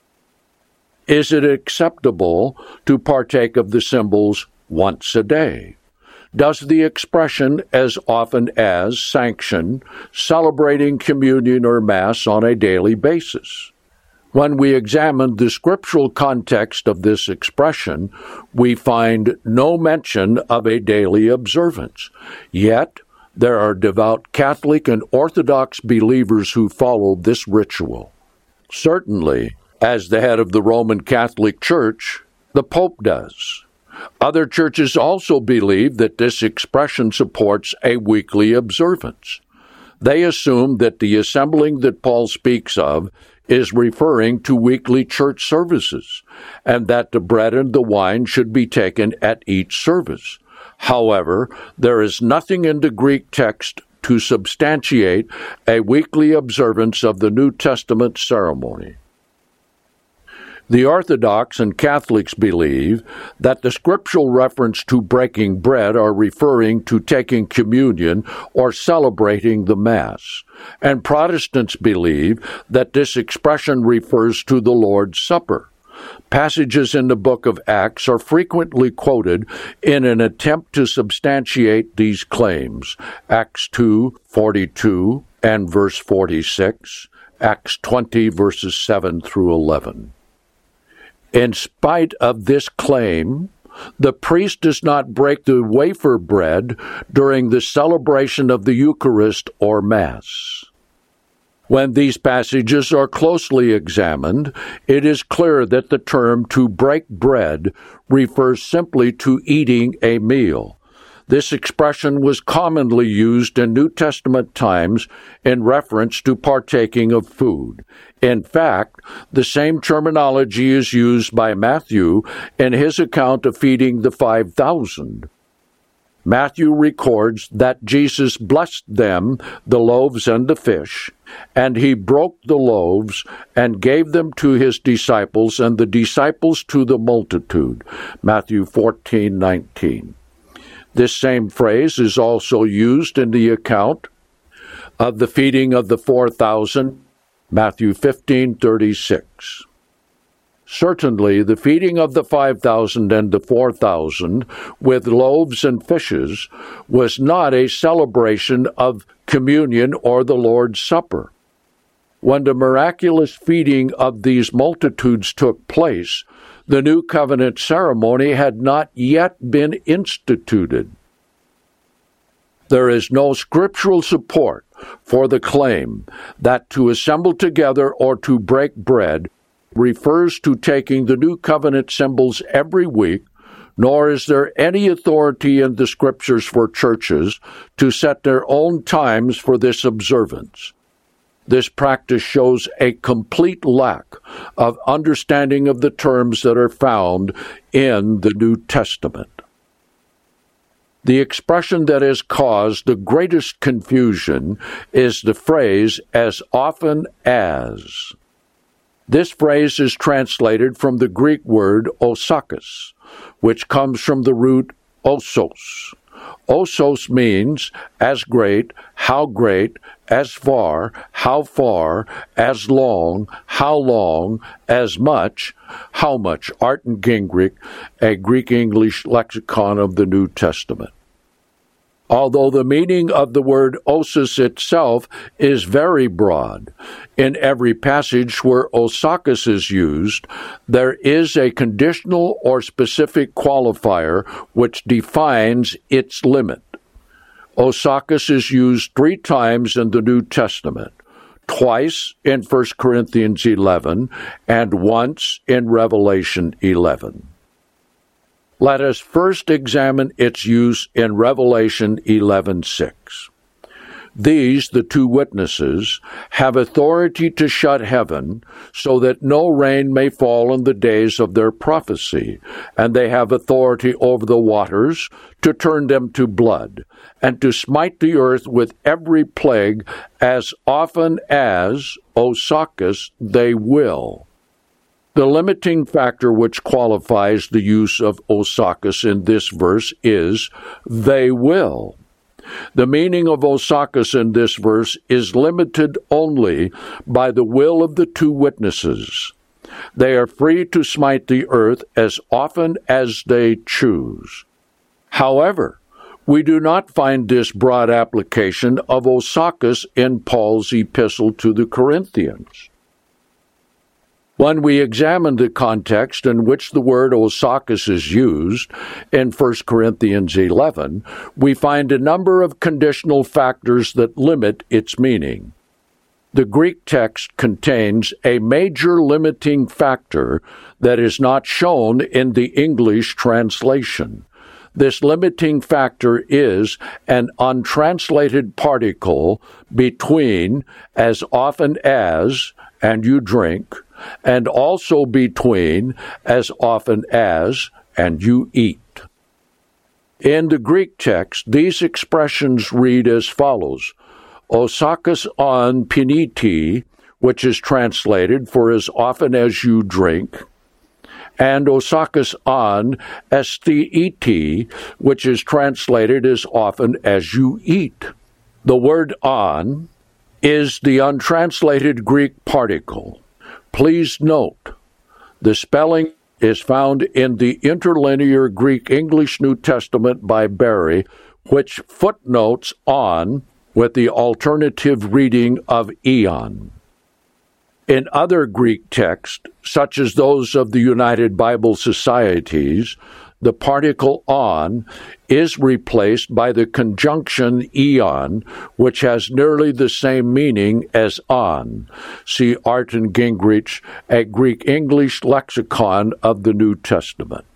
Is it acceptable to partake of the symbols once a day? Does the expression as often as sanction celebrating communion or Mass on a daily basis? When we examine the scriptural context of this expression, we find no mention of a daily observance. Yet, there are devout Catholic and Orthodox believers who follow this ritual. Certainly, as the head of the Roman Catholic Church, the Pope does. Other churches also believe that this expression supports a weekly observance. They assume that the assembling that Paul speaks of is referring to weekly church services, and that the bread and the wine should be taken at each service. However, there is nothing in the Greek text to substantiate a weekly observance of the New Testament ceremony. The Orthodox and Catholics believe that the scriptural reference to breaking bread are referring to taking communion or celebrating the Mass, and Protestants believe that this expression refers to the Lord's Supper. Passages in the book of Acts are frequently quoted in an attempt to substantiate these claims. Acts 2:42 and verse 46, Acts 20 verses 7 through 11. In spite of this claim, the priest does not break the wafer bread during the celebration of the Eucharist or Mass. When these passages are closely examined, it is clear that the term to break bread refers simply to eating a meal. This expression was commonly used in New Testament times in reference to partaking of food. In fact, the same terminology is used by Matthew in his account of feeding the 5,000. Matthew records that Jesus blessed them, the loaves and the fish, and he broke the loaves and gave them to his disciples, and the disciples to the multitude. Matthew 14:19. This same phrase is also used in the account of the feeding of the 4,000, Matthew 15:36. Certainly, the feeding of the 5,000 and the 4,000 with loaves and fishes was not a celebration of communion or the Lord's Supper. When the miraculous feeding of these multitudes took place, the New Covenant ceremony had not yet been instituted. There is no scriptural support for the claim that to assemble together or to break bread refers to taking the New Covenant symbols every week, nor is there any authority in the Scriptures for churches to set their own times for this observance. This practice shows a complete lack of understanding of the terms that are found in the New Testament. The expression that has caused the greatest confusion is the phrase, "as often as." This phrase is translated from the Greek word osakos, which comes from the root osos. Osos means as great, as far, how far, as long, how long, as much, how much. Arndt Gingrich, a Greek-English lexicon of the New Testament. Although the meaning of the word osos itself is very broad, in every passage where osakos is used, there is a conditional or specific qualifier which defines its limit. Osakos is used 3 times in the New Testament, twice in 1 Corinthians 11 and once in Revelation 11. Let us first examine its use in Revelation 11:6. These, the 2 witnesses, have authority to shut heaven so that no rain may fall in the days of their prophecy, and they have authority over the waters to turn them to blood, and to smite the earth with every plague as often as, osakos, they will. The limiting factor which qualifies the use of osakos in this verse is, they will. The meaning of osakos in this verse is limited only by the will of the 2 witnesses. They are free to smite the earth as often as they choose. However, we do not find this broad application of osakos in Paul's epistle to the Corinthians. When we examine the context in which the word osakos is used in 1 Corinthians 11, we find a number of conditional factors that limit its meaning. The Greek text contains a major limiting factor that is not shown in the English translation. This limiting factor is an untranslated particle between as often as and you drink, and also between as often as and you eat. In the Greek text, these expressions read as follows: osakos on piniti, which is translated for as often as you drink, and osakos on estheiti, which is translated as often as you eat. The word on is the untranslated Greek particle. Please note, the spelling is found in the Interlinear Greek-English New Testament by Barry, which footnotes on with the alternative reading of eon. In other Greek texts, such as those of the United Bible Societies, the particle on is replaced by the conjunction eon, which has nearly the same meaning as on. See Arndt Gingrich, a Greek-English lexicon of the New Testament.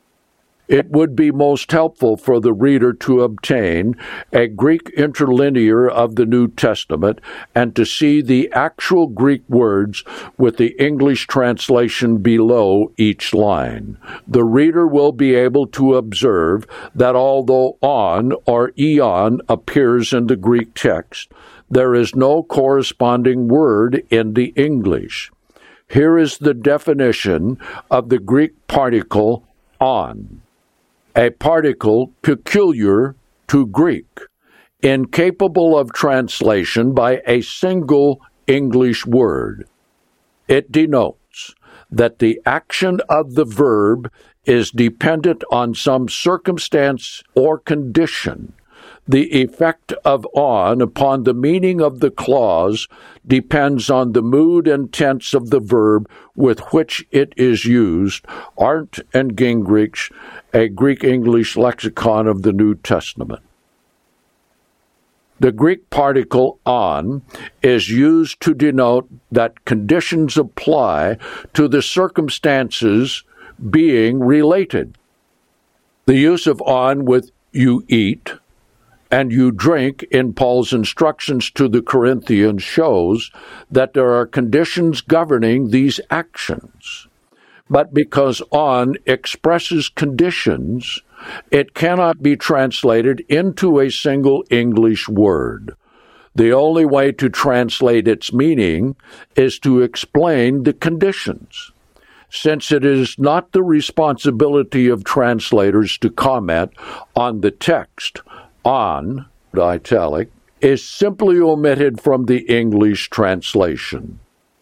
It would be most helpful for the reader to obtain a Greek interlinear of the New Testament and to see the actual Greek words with the English translation below each line. The reader will be able to observe that although on or eon appears in the Greek text, there is no corresponding word in the English. Here is the definition of the Greek particle on. A particle peculiar to Greek, incapable of translation by a single English word. It denotes that the action of the verb is dependent on some circumstance or condition. The effect of on upon the meaning of the clause depends on the mood and tense of the verb with which it is used. Arndt and Gingrich, a Greek-English lexicon of the New Testament. The Greek particle on is used to denote that conditions apply to the circumstances being related. The use of on with you eat and you drink in Paul's instructions to the Corinthians shows that there are conditions governing these actions. But because on expresses conditions, it cannot be translated into a single English word. The only way to translate its meaning is to explain the conditions. Since it is not the responsibility of translators to comment on the text, on, italic, is simply omitted from the English translation.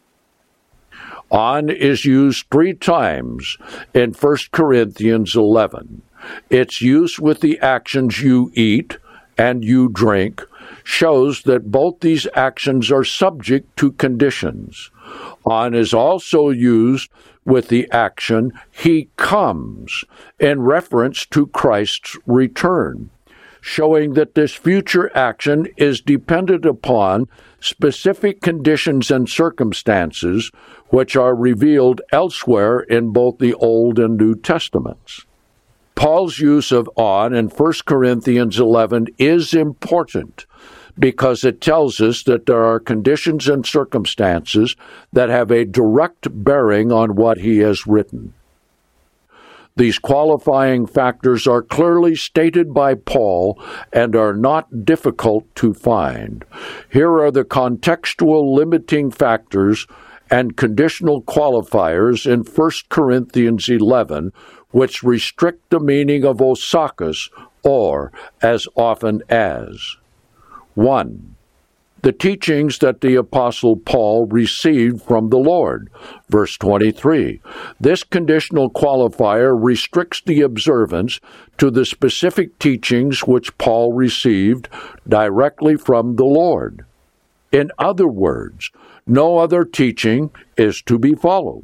On is used 3 times in 1 Corinthians 11. Its use with the actions you eat and you drink shows that both these actions are subject to conditions. On is also used with the action he comes in reference to Christ's return, showing that this future action is dependent upon specific conditions and circumstances which are revealed elsewhere in both the Old and New Testaments. Paul's use of on in 1 Corinthians 11 is important because it tells us that there are conditions and circumstances that have a direct bearing on what he has written. These qualifying factors are clearly stated by Paul and are not difficult to find. Here are the contextual limiting factors and conditional qualifiers in 1 Corinthians 11, which restrict the meaning of osakos, or as often as. 1. The teachings that the Apostle Paul received from the Lord. Verse 23. This conditional qualifier restricts the observance to the specific teachings which Paul received directly from the Lord. In other words, no other teaching is to be followed.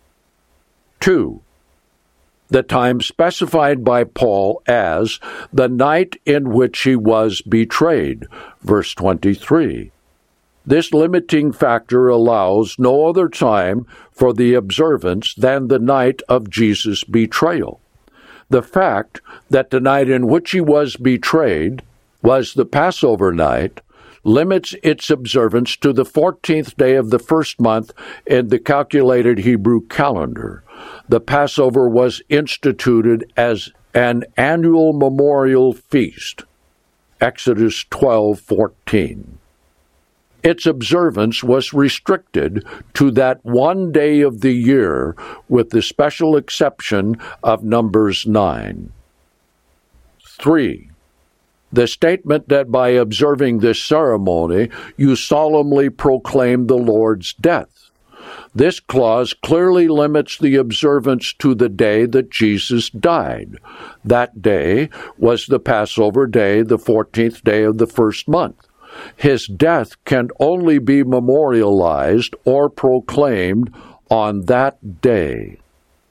2. The time specified by Paul as the night in which he was betrayed. Verse 23. This limiting factor allows no other time for the observance than the night of Jesus' betrayal. The fact that the night in which he was betrayed was the Passover night limits its observance to the 14th day of the first month in the calculated Hebrew calendar. The Passover was instituted as an annual memorial feast. Exodus 12:14. Its observance was restricted to that one day of the year, with the special exception of Numbers 9. 3. The statement that by observing this ceremony you solemnly proclaim the Lord's death. This clause clearly limits the observance to the day that Jesus died. That day was the Passover day, the 14th day of the first month. His death can only be memorialized or proclaimed on that day.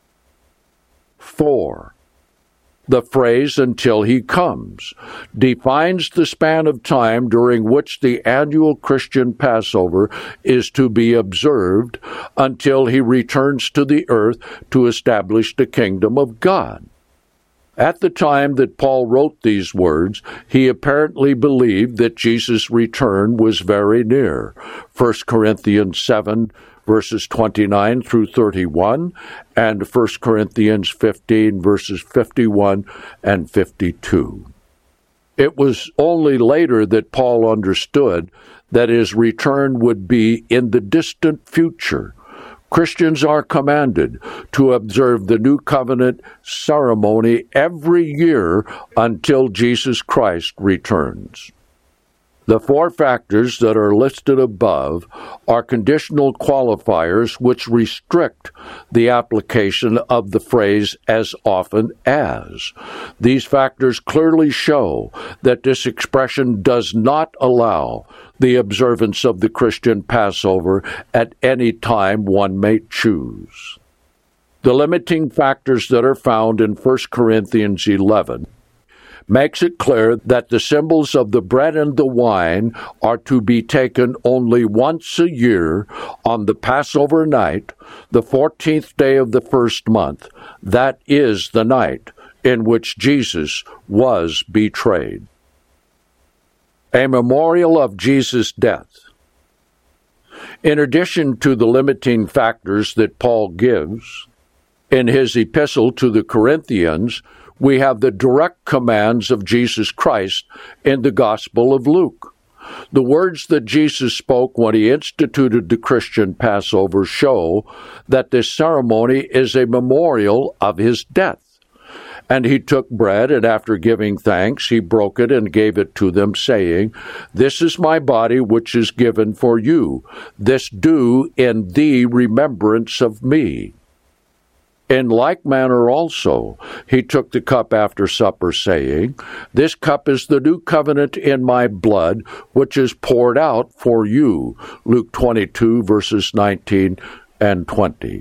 4. The phrase "until he comes" defines the span of time during which the annual Christian Passover is to be observed until he returns to the earth to establish the kingdom of God. At the time that Paul wrote these words, he apparently believed that Jesus' return was very near. 1 Corinthians 7, verses 29 through 31, and 1 Corinthians 15, verses 51 and 52. It was only later that Paul understood that his return would be in the distant future. Christians are commanded to observe the New Covenant ceremony every year until Jesus Christ returns. The 4 factors that are listed above are conditional qualifiers which restrict the application of the phrase "as often as." These factors clearly show that this expression does not allow the observance of the Christian Passover at any time one may choose. The limiting factors that are found in 1 Corinthians 11 makes it clear that the symbols of the bread and the wine are to be taken only once a year on the Passover night, the 14th day of the first month. That is the night in which Jesus was betrayed. A memorial of Jesus' death. In addition to the limiting factors that Paul gives in his epistle to the Corinthians, we have the direct commands of Jesus Christ in the Gospel of Luke. The words that Jesus spoke when he instituted the Christian Passover show that this ceremony is a memorial of his death. And he took bread, and after giving thanks, he broke it and gave it to them, saying, "This is my body which is given for you. This do in the remembrance of me." In like manner also, he took the cup after supper, saying, "This cup is the new covenant in my blood, which is poured out for you." Luke 22, verses 19 and 20.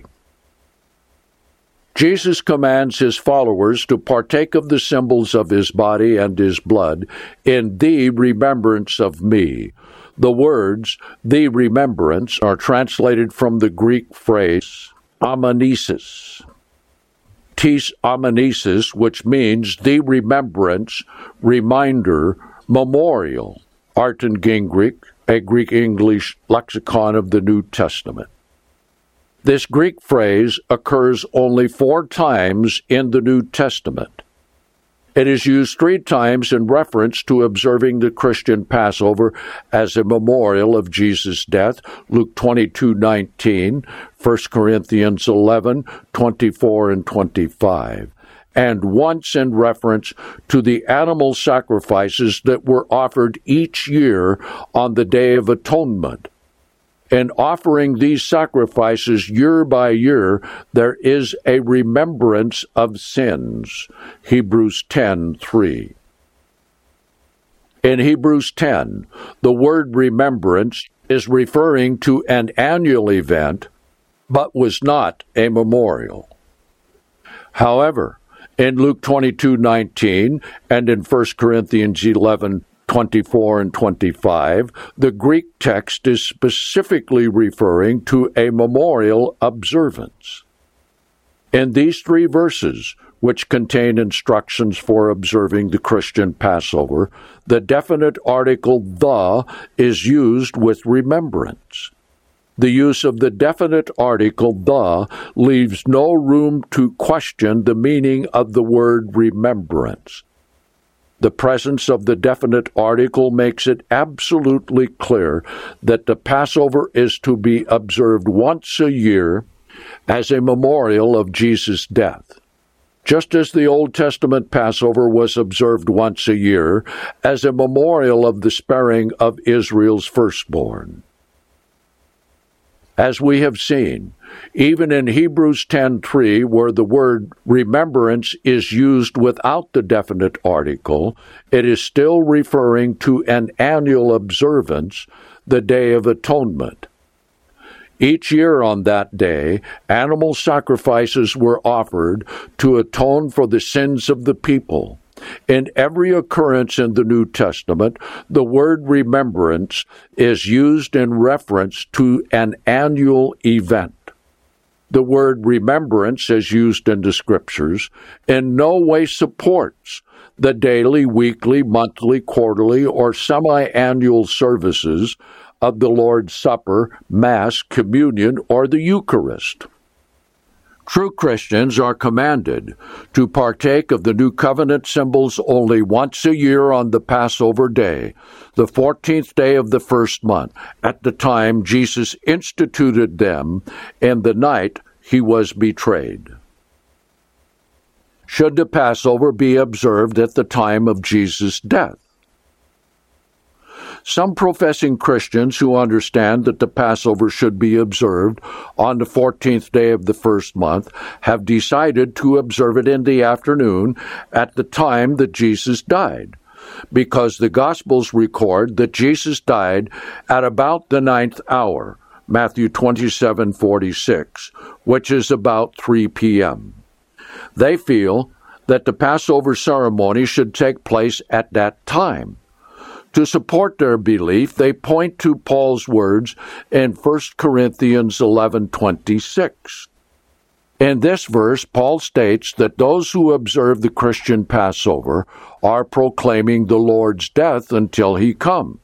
Jesus commands his followers to partake of the symbols of his body and his blood in the remembrance of me. The words, the remembrance, are translated from the Greek phrase, amnesis. Tis amnesis, which means the remembrance, reminder, memorial. Arten Gingrich, a Greek-English lexicon of the New Testament. This Greek phrase occurs only 4 times in the New Testament. It is used 3 times in reference to observing the Christian Passover as a memorial of Jesus' death, Luke 22:19, 1 Corinthians 11:24 and 25, and once in reference to the animal sacrifices that were offered each year on the Day of Atonement. In offering these sacrifices year by year, there is a remembrance of sins. Hebrews 10:3. In Hebrews 10, the word remembrance is referring to an annual event, but was not a memorial. However, in Luke 22:19 and in 1 Corinthians 11:24 and 25, the Greek text is specifically referring to a memorial observance. In these 3 verses, which contain instructions for observing the Christian Passover, the definite article "the" is used with remembrance. The use of the definite article "the" leaves no room to question the meaning of the word remembrance. The presence of the definite article makes it absolutely clear that the Passover is to be observed once a year as a memorial of Jesus' death, just as the Old Testament Passover was observed once a year as a memorial of the sparing of Israel's firstborn. As we have seen, even in Hebrews 10:3, where the word remembrance is used without the definite article, it is still referring to an annual observance, the Day of Atonement. Each year on that day, animal sacrifices were offered to atone for the sins of the people. In every occurrence in the New Testament, the word remembrance is used in reference to an annual event. The word remembrance, as used in the Scriptures, in no way supports the daily, weekly, monthly, quarterly, or semi-annual services of the Lord's Supper, Mass, Communion, or the Eucharist. True Christians are commanded to partake of the New Covenant symbols only once a year on the Passover day, the 14th day of the first month, at the time Jesus instituted them and the night he was betrayed. Should the Passover be observed at the time of Jesus' death? Some professing Christians who understand that the Passover should be observed on the 14th day of the first month have decided to observe it in the afternoon at the time that Jesus died, because the Gospels record that Jesus died at about the 9th hour, Matthew 27:46, which is about 3 p.m. They feel that the Passover ceremony should take place at that time. To support their belief, they point to Paul's words in 1 Corinthians 11:26. In this verse, Paul states that those who observe the Christian Passover are proclaiming the Lord's death until he comes.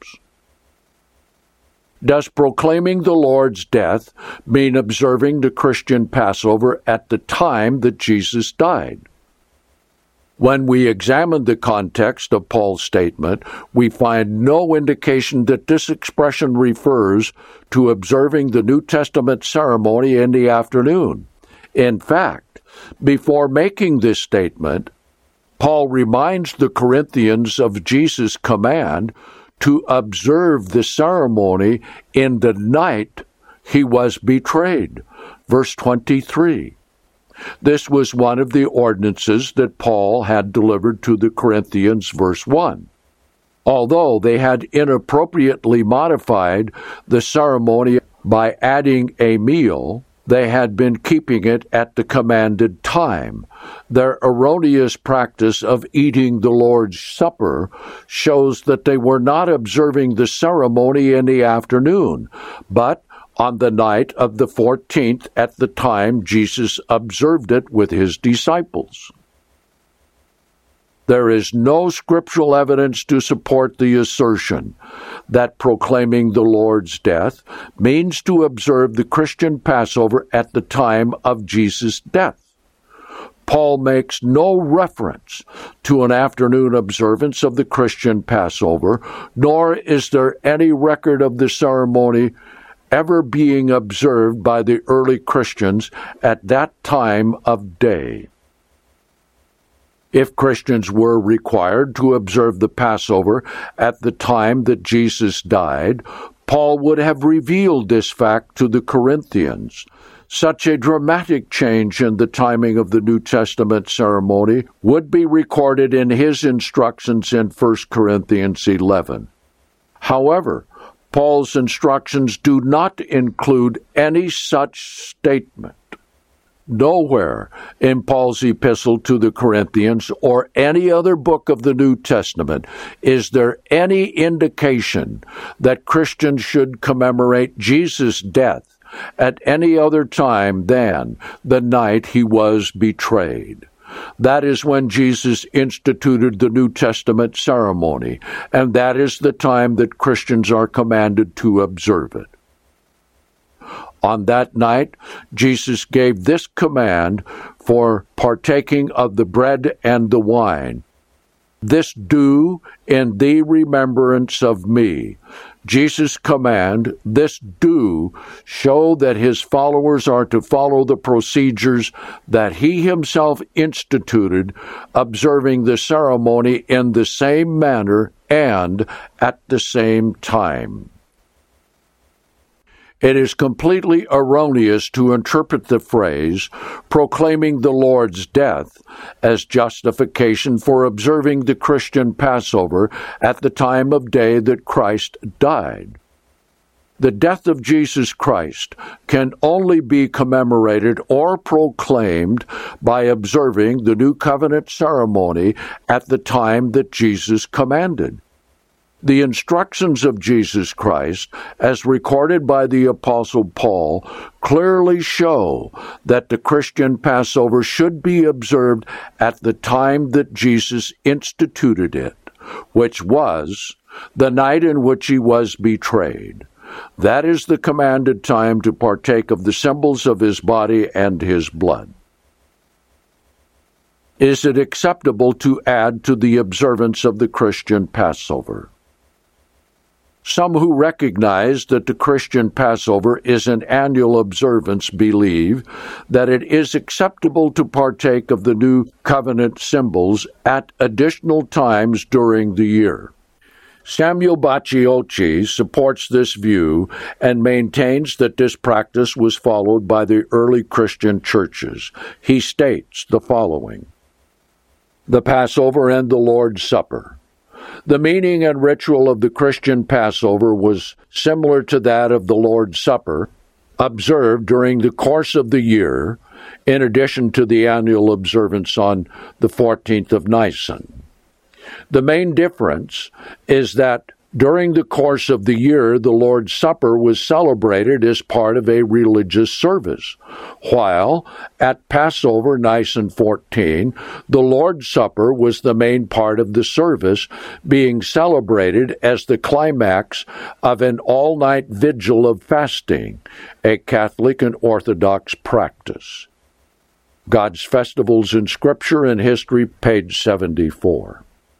Does proclaiming the Lord's death mean observing the Christian Passover at the time that Jesus died? When we examine the context of Paul's statement, we find no indication that this expression refers to observing the New Testament ceremony in the afternoon. In fact, before making this statement, Paul reminds the Corinthians of Jesus' command to observe the ceremony in the night he was betrayed. Verse 23. This was one of the ordinances that Paul had delivered to the Corinthians, verse 1. Although they had inappropriately modified the ceremony by adding a meal, they had been keeping it at the commanded time. Their erroneous practice of eating the Lord's Supper shows that they were not observing the ceremony in the afternoon, but on the night of the 14th at the time Jesus observed it with his disciples. There is no scriptural evidence to support the assertion that proclaiming the Lord's death means to observe the Christian Passover at the time of Jesus' death. Paul makes no reference to an afternoon observance of the Christian Passover, nor is there any record of the ceremony ever being observed by the early Christians at that time of day. If Christians were required to observe the Passover at the time that Jesus died, Paul would have revealed this fact to the Corinthians. Such a dramatic change in the timing of the New Testament ceremony would be recorded in his instructions in 1 Corinthians 11. However, Paul's instructions do not include any such statement. Nowhere in Paul's epistle to the Corinthians or any other book of the New Testament is there any indication that Christians should commemorate Jesus' death at any other time than the night he was betrayed. That is when Jesus instituted the New Testament ceremony, and that is the time that Christians are commanded to observe it. On that night, Jesus gave this command for partaking of the bread and the wine. This do in the remembrance of me. Jesus' command, this do, show that his followers are to follow the procedures that he himself instituted, observing the ceremony in the same manner and at the same time. It is completely erroneous to interpret the phrase, proclaiming the Lord's death, as justification for observing the Christian Passover at the time of day that Christ died. The death of Jesus Christ can only be commemorated or proclaimed by observing the New Covenant ceremony at the time that Jesus commanded. The instructions of Jesus Christ, as recorded by the Apostle Paul, clearly show that the Christian Passover should be observed at the time that Jesus instituted it, which was the night in which he was betrayed. That is the commanded time to partake of the symbols of his body and his blood. Is it acceptable to add to the observance of the Christian Passover? Some who recognize that the Christian Passover is an annual observance believe that it is acceptable to partake of the New Covenant symbols at additional times during the year. Samuel Bacciochi supports this view and maintains that this practice was followed by the early Christian churches. He states the following: the Passover and the Lord's Supper. The meaning and ritual of the Christian Passover was similar to that of the Lord's Supper, observed during the course of the year, in addition to the annual observance on the 14th of Nisan. The main difference is that during the course of the year, the Lord's Supper was celebrated as part of a religious service, while at Passover, Nisan 14, the Lord's Supper was the main part of the service, being celebrated as the climax of an all-night vigil of fasting, a Catholic and Orthodox practice. God's Festivals in Scripture and History, page 74.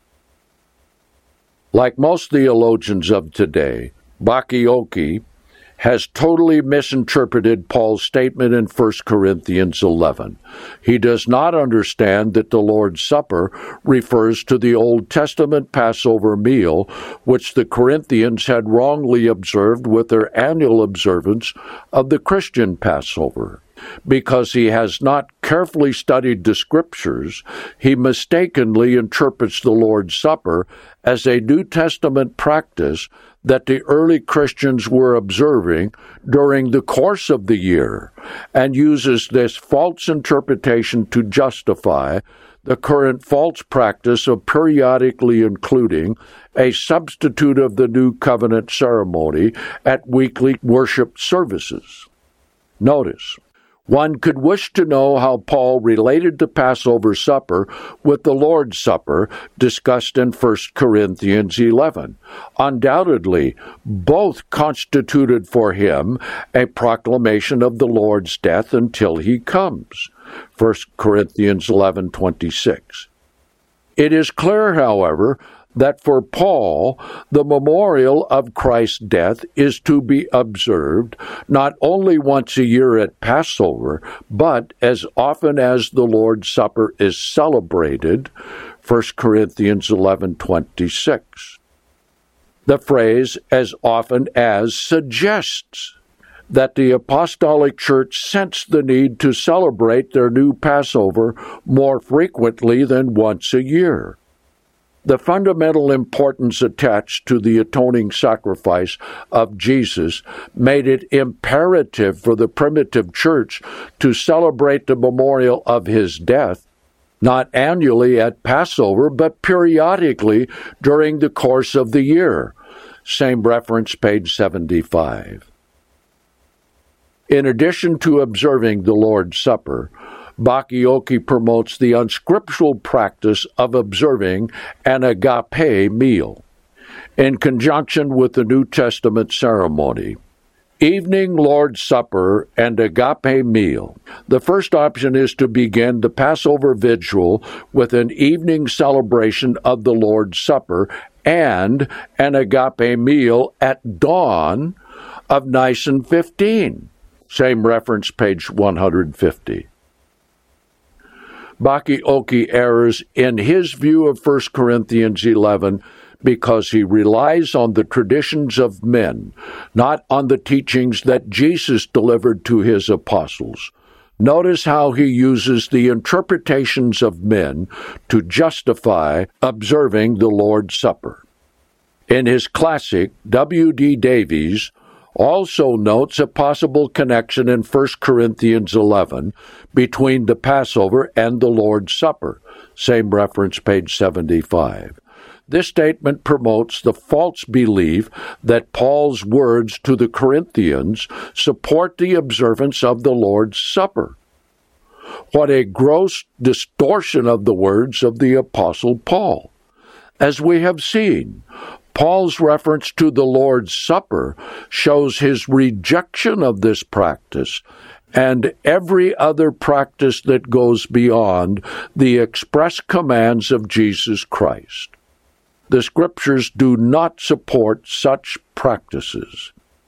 Like most theologians of today, Bachiochi has totally misinterpreted Paul's statement in 1 Corinthians 11. He does not understand that the Lord's Supper refers to the Old Testament Passover meal, which the Corinthians had wrongly observed with their annual observance of the Christian Passover. Because he has not carefully studied the Scriptures, he mistakenly interprets the Lord's Supper as a New Testament practice that the early Christians were observing during the course of the year, and uses this false interpretation to justify the current false practice of periodically including a substitute of the New Covenant ceremony at weekly worship services. Notice, one could wish to know how Paul related the Passover supper with the Lord's Supper discussed in 1 Corinthians 11. Undoubtedly, both constituted for him a proclamation of the Lord's death until he comes. 1 Corinthians 11:26. It is clear, however, that for Paul, the memorial of Christ's death is to be observed not only once a year at Passover, but as often as the Lord's Supper is celebrated, 1 Corinthians 11:26. The phrase "as often as" suggests that the Apostolic Church sensed the need to celebrate their new Passover more frequently than once a year. The fundamental importance attached to the atoning sacrifice of Jesus made it imperative for the primitive church to celebrate the memorial of his death, not annually at Passover, but periodically during the course of the year. Same reference, page 75. In addition to observing the Lord's Supper, Bachiochi promotes the unscriptural practice of observing an agape meal in conjunction with the New Testament ceremony. Evening Lord's Supper and agape meal. The first option is to begin the Passover vigil with an evening celebration of the Lord's Supper and an agape meal at dawn of Nisan 15. Same reference, page 150. Bachiochi errs in his view of 1 Corinthians 11 because he relies on the traditions of men, not on the teachings that Jesus delivered to his apostles. Notice how he uses the interpretations of men to justify observing the Lord's Supper. In his classic, W.D. Davies also notes a possible connection in 1 Corinthians 11 between the Passover and the Lord's Supper. Same reference, page 75. This statement promotes the false belief that Paul's words to the Corinthians support the observance of the Lord's Supper. What a gross distortion of the words of the Apostle Paul. As we have seen, Paul's reference to the Lord's Supper shows his rejection of this practice and every other practice that goes beyond the express commands of Jesus Christ. The Scriptures do not support such practices.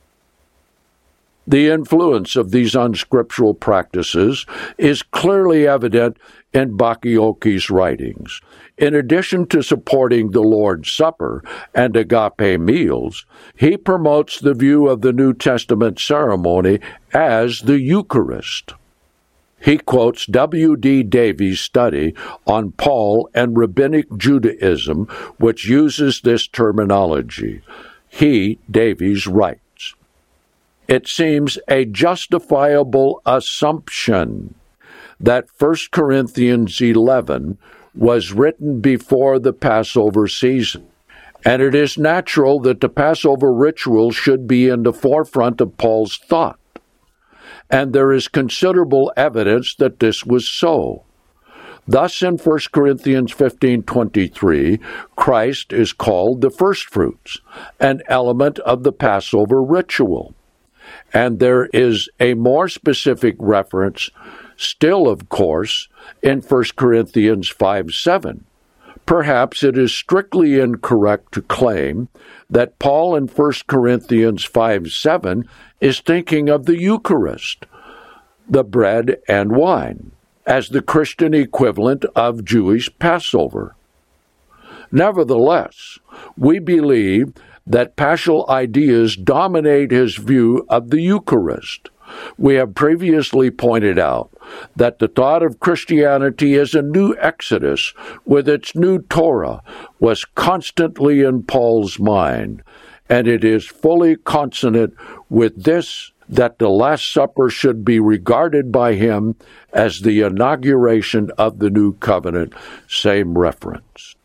The influence of these unscriptural practices is clearly evident in Bachiochi's writings. In addition to supporting the Lord's Supper and agape meals, he promotes the view of the New Testament ceremony as the Eucharist. He quotes W.D. Davies' study on Paul and Rabbinic Judaism, which uses this terminology. He, Davies, writes, "It seems a justifiable assumption that 1 Corinthians 11 was written before the Passover season, and it is natural that the Passover ritual should be in the forefront of Paul's thought. And there is considerable evidence that this was so. Thus, in 1 Corinthians 15:23, Christ is called the firstfruits, an element of the Passover ritual. And there is a more specific reference, still, of course, in 1 Corinthians 5:7. Perhaps it is strictly incorrect to claim that Paul in 1 Corinthians 5:7 is thinking of the Eucharist, the bread and wine, as the Christian equivalent of Jewish Passover. Nevertheless, we believe that paschal ideas dominate his view of the Eucharist. We have previously pointed out that the thought of Christianity as a new Exodus with its new Torah was constantly in Paul's mind, and it is fully consonant with this that the Last Supper should be regarded by him as the inauguration of the new covenant, same reference.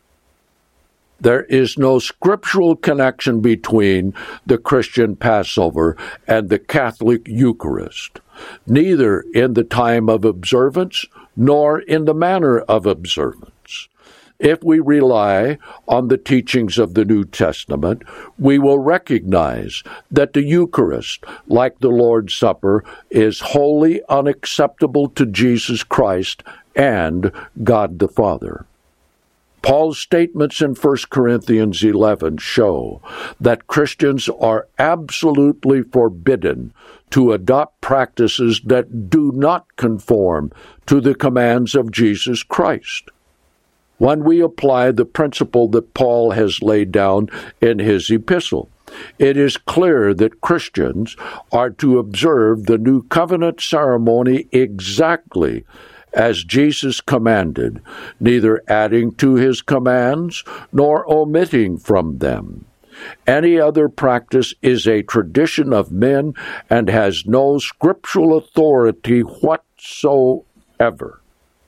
There is no scriptural connection between the Christian Passover and the Catholic Eucharist, neither in the time of observance nor in the manner of observance. If we rely on the teachings of the New Testament, we will recognize that the Eucharist, like the Lord's Supper, is wholly unacceptable to Jesus Christ and God the Father. Paul's statements in 1 Corinthians 11 show that Christians are absolutely forbidden to adopt practices that do not conform to the commands of Jesus Christ. When we apply the principle that Paul has laid down in his epistle, it is clear that Christians are to observe the new covenant ceremony exactly as Jesus commanded, neither adding to his commands nor omitting from them. Any other practice is a tradition of men and has no scriptural authority whatsoever.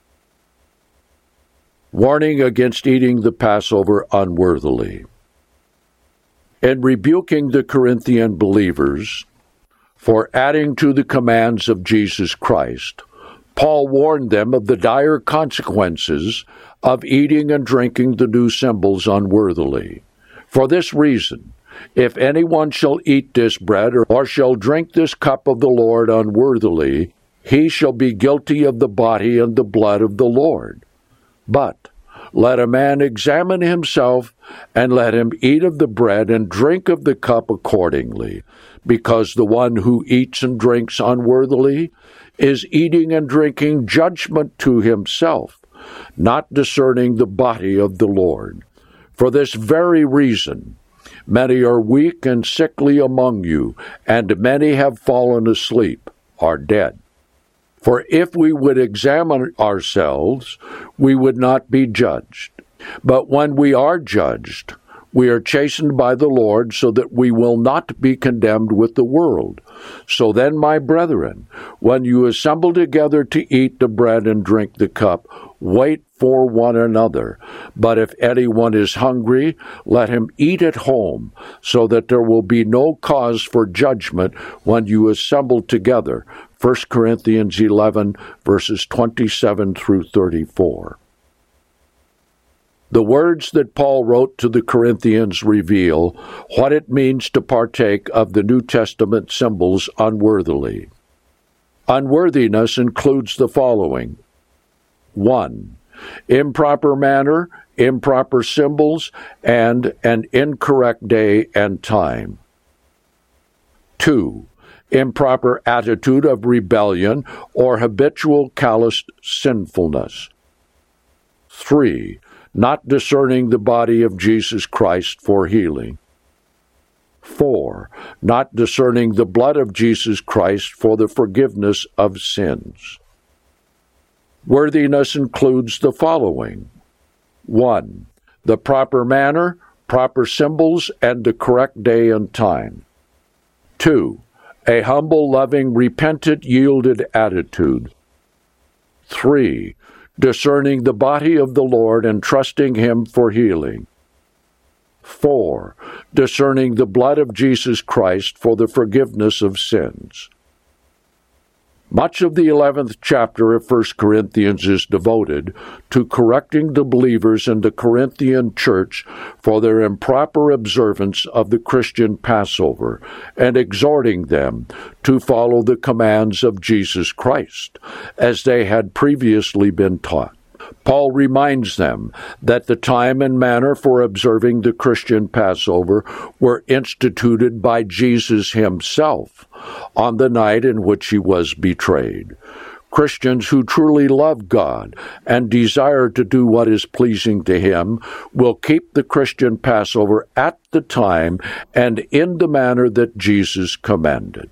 Warning against eating the Passover unworthily. In rebuking the Corinthian believers for adding to the commands of Jesus Christ, Paul warned them of the dire consequences of eating and drinking the new symbols unworthily. For this reason, if anyone shall eat this bread or shall drink this cup of the Lord unworthily, he shall be guilty of the body and the blood of the Lord. But let a man examine himself, and let him eat of the bread and drink of the cup accordingly, because the one who eats and drinks unworthily is eating and drinking judgment to himself, not discerning the body of the Lord. For this very reason, many are weak and sickly among you, and many have fallen asleep, are dead. For if we would examine ourselves, we would not be judged. But when we are judged, we are chastened by the Lord, so that we will not be condemned with the world. So then, my brethren, when you assemble together to eat the bread and drink the cup, wait for one another. But if anyone is hungry, let him eat at home, so that there will be no cause for judgment when you assemble together. 1 Corinthians 11, verses 27 through 34. The words that Paul wrote to the Corinthians reveal what it means to partake of the New Testament symbols unworthily. Unworthiness includes the following: 1. Improper manner, improper symbols, and an incorrect day and time. 2. Improper attitude of rebellion or habitual calloused sinfulness. 3. Not discerning the body of Jesus Christ for healing. 4. Not discerning the blood of Jesus Christ for the forgiveness of sins. Worthiness includes the following: 1. The proper manner, proper symbols, and the correct day and time. 2. A humble, loving, repentant, yielded attitude. 3. Discerning the body of the Lord and trusting Him for healing. 4. Discerning the blood of Jesus Christ for the forgiveness of sins. Much of the 11th chapter of 1 Corinthians is devoted to correcting the believers in the Corinthian church for their improper observance of the Christian Passover and exhorting them to follow the commands of Jesus Christ, as they had previously been taught. Paul reminds them that the time and manner for observing the Christian Passover were instituted by Jesus himself on the night in which he was betrayed. Christians who truly love God and desire to do what is pleasing to Him will keep the Christian Passover at the time and in the manner that Jesus commanded.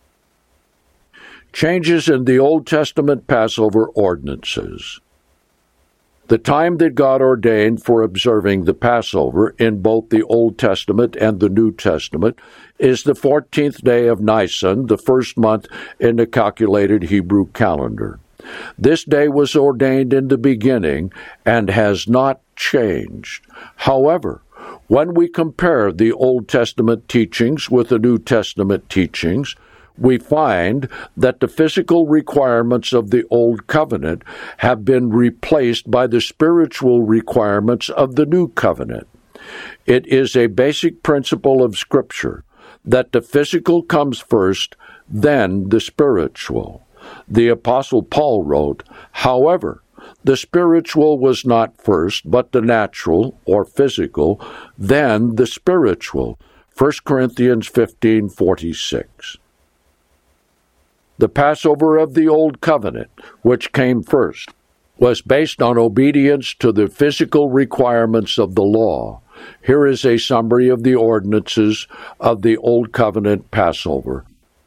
Changes in the Old Testament Passover ordinances. The time that God ordained for observing the Passover in both the Old Testament and the New Testament is the 14th day of Nisan, the first month in the calculated Hebrew calendar. This day was ordained in the beginning and has not changed. However, when we compare the Old Testament teachings with the New Testament teachings, we find that the physical requirements of the Old Covenant have been replaced by the spiritual requirements of the New Covenant. It is a basic principle of Scripture that the physical comes first, then the spiritual. The Apostle Paul wrote, "However, the spiritual was not first, but the natural, or physical, then the spiritual." 1 Corinthians 15:46. The Passover of the Old Covenant, which came first, was based on obedience to the physical requirements of the law. Here is a summary of the ordinances of the Old Covenant Passover.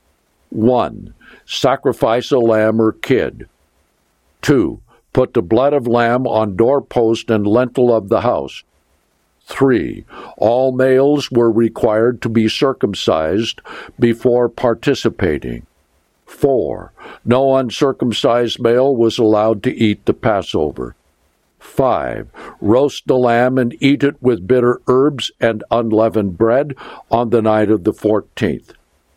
1. Sacrifice a lamb or kid. 2. Put the blood of lamb on doorpost and lintel of the house. 3. All males were required to be circumcised before participating. 4. No uncircumcised male was allowed to eat the Passover. 5. Roast the lamb and eat it with bitter herbs and unleavened bread on the night of the 14th.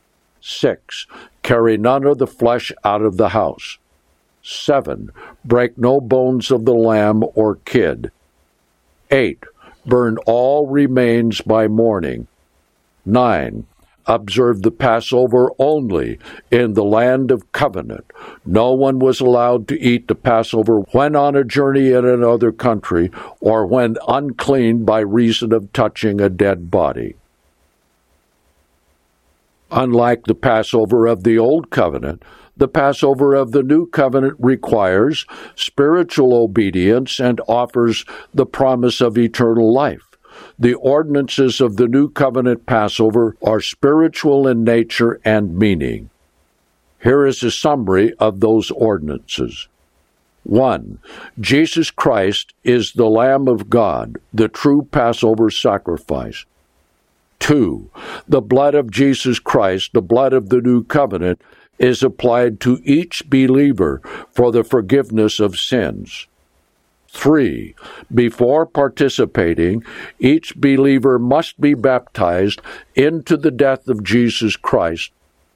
6. Carry none of the flesh out of the house. 7. Break no bones of the lamb or kid. 8. Burn all remains by morning. 9. Observe the Passover only in the land of covenant. No one was allowed to eat the Passover when on a journey in another country or when unclean by reason of touching a dead body. Unlike the Passover of the Old Covenant, the Passover of the New Covenant requires spiritual obedience and offers the promise of eternal life. The ordinances of the New Covenant Passover are spiritual in nature and meaning. Here is a summary of those ordinances. 1. Jesus Christ is the Lamb of God, the true Passover sacrifice. 2. The blood of Jesus Christ, the blood of the New Covenant, is applied to each believer for the forgiveness of sins. 3. Before participating, each believer must be baptized into the death of Jesus Christ.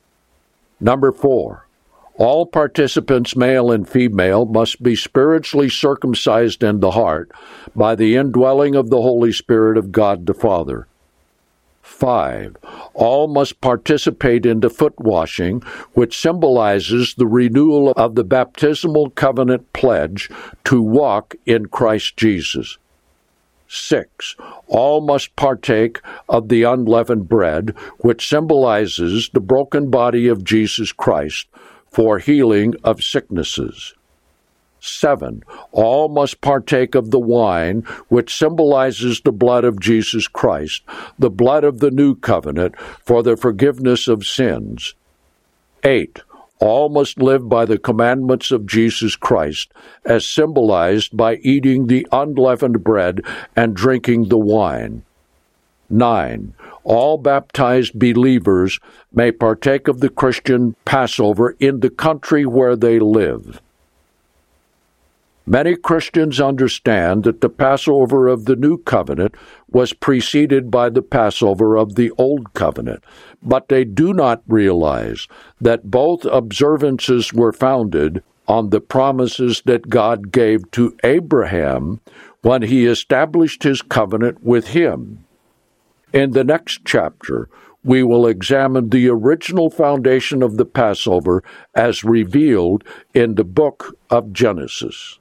4. All participants, male and female, must be spiritually circumcised in the heart by the indwelling of the Holy Spirit of God the Father. 5. All must participate in the foot washing, which symbolizes the renewal of the baptismal covenant pledge to walk in Christ Jesus. 6. All must partake of the unleavened bread, which symbolizes the broken body of Jesus Christ for healing of sicknesses. 7. All must partake of the wine, which symbolizes the blood of Jesus Christ, the blood of the new covenant, for the forgiveness of sins. 8. All must live by the commandments of Jesus Christ, as symbolized by eating the unleavened bread and drinking the wine. 9. All baptized believers may partake of the Christian Passover in the country where they live. Many Christians understand that the Passover of the New Covenant was preceded by the Passover of the Old Covenant, but they do not realize that both observances were founded on the promises that God gave to Abraham when he established his covenant with him. In the next chapter, we will examine the original foundation of the Passover as revealed in the book of Genesis.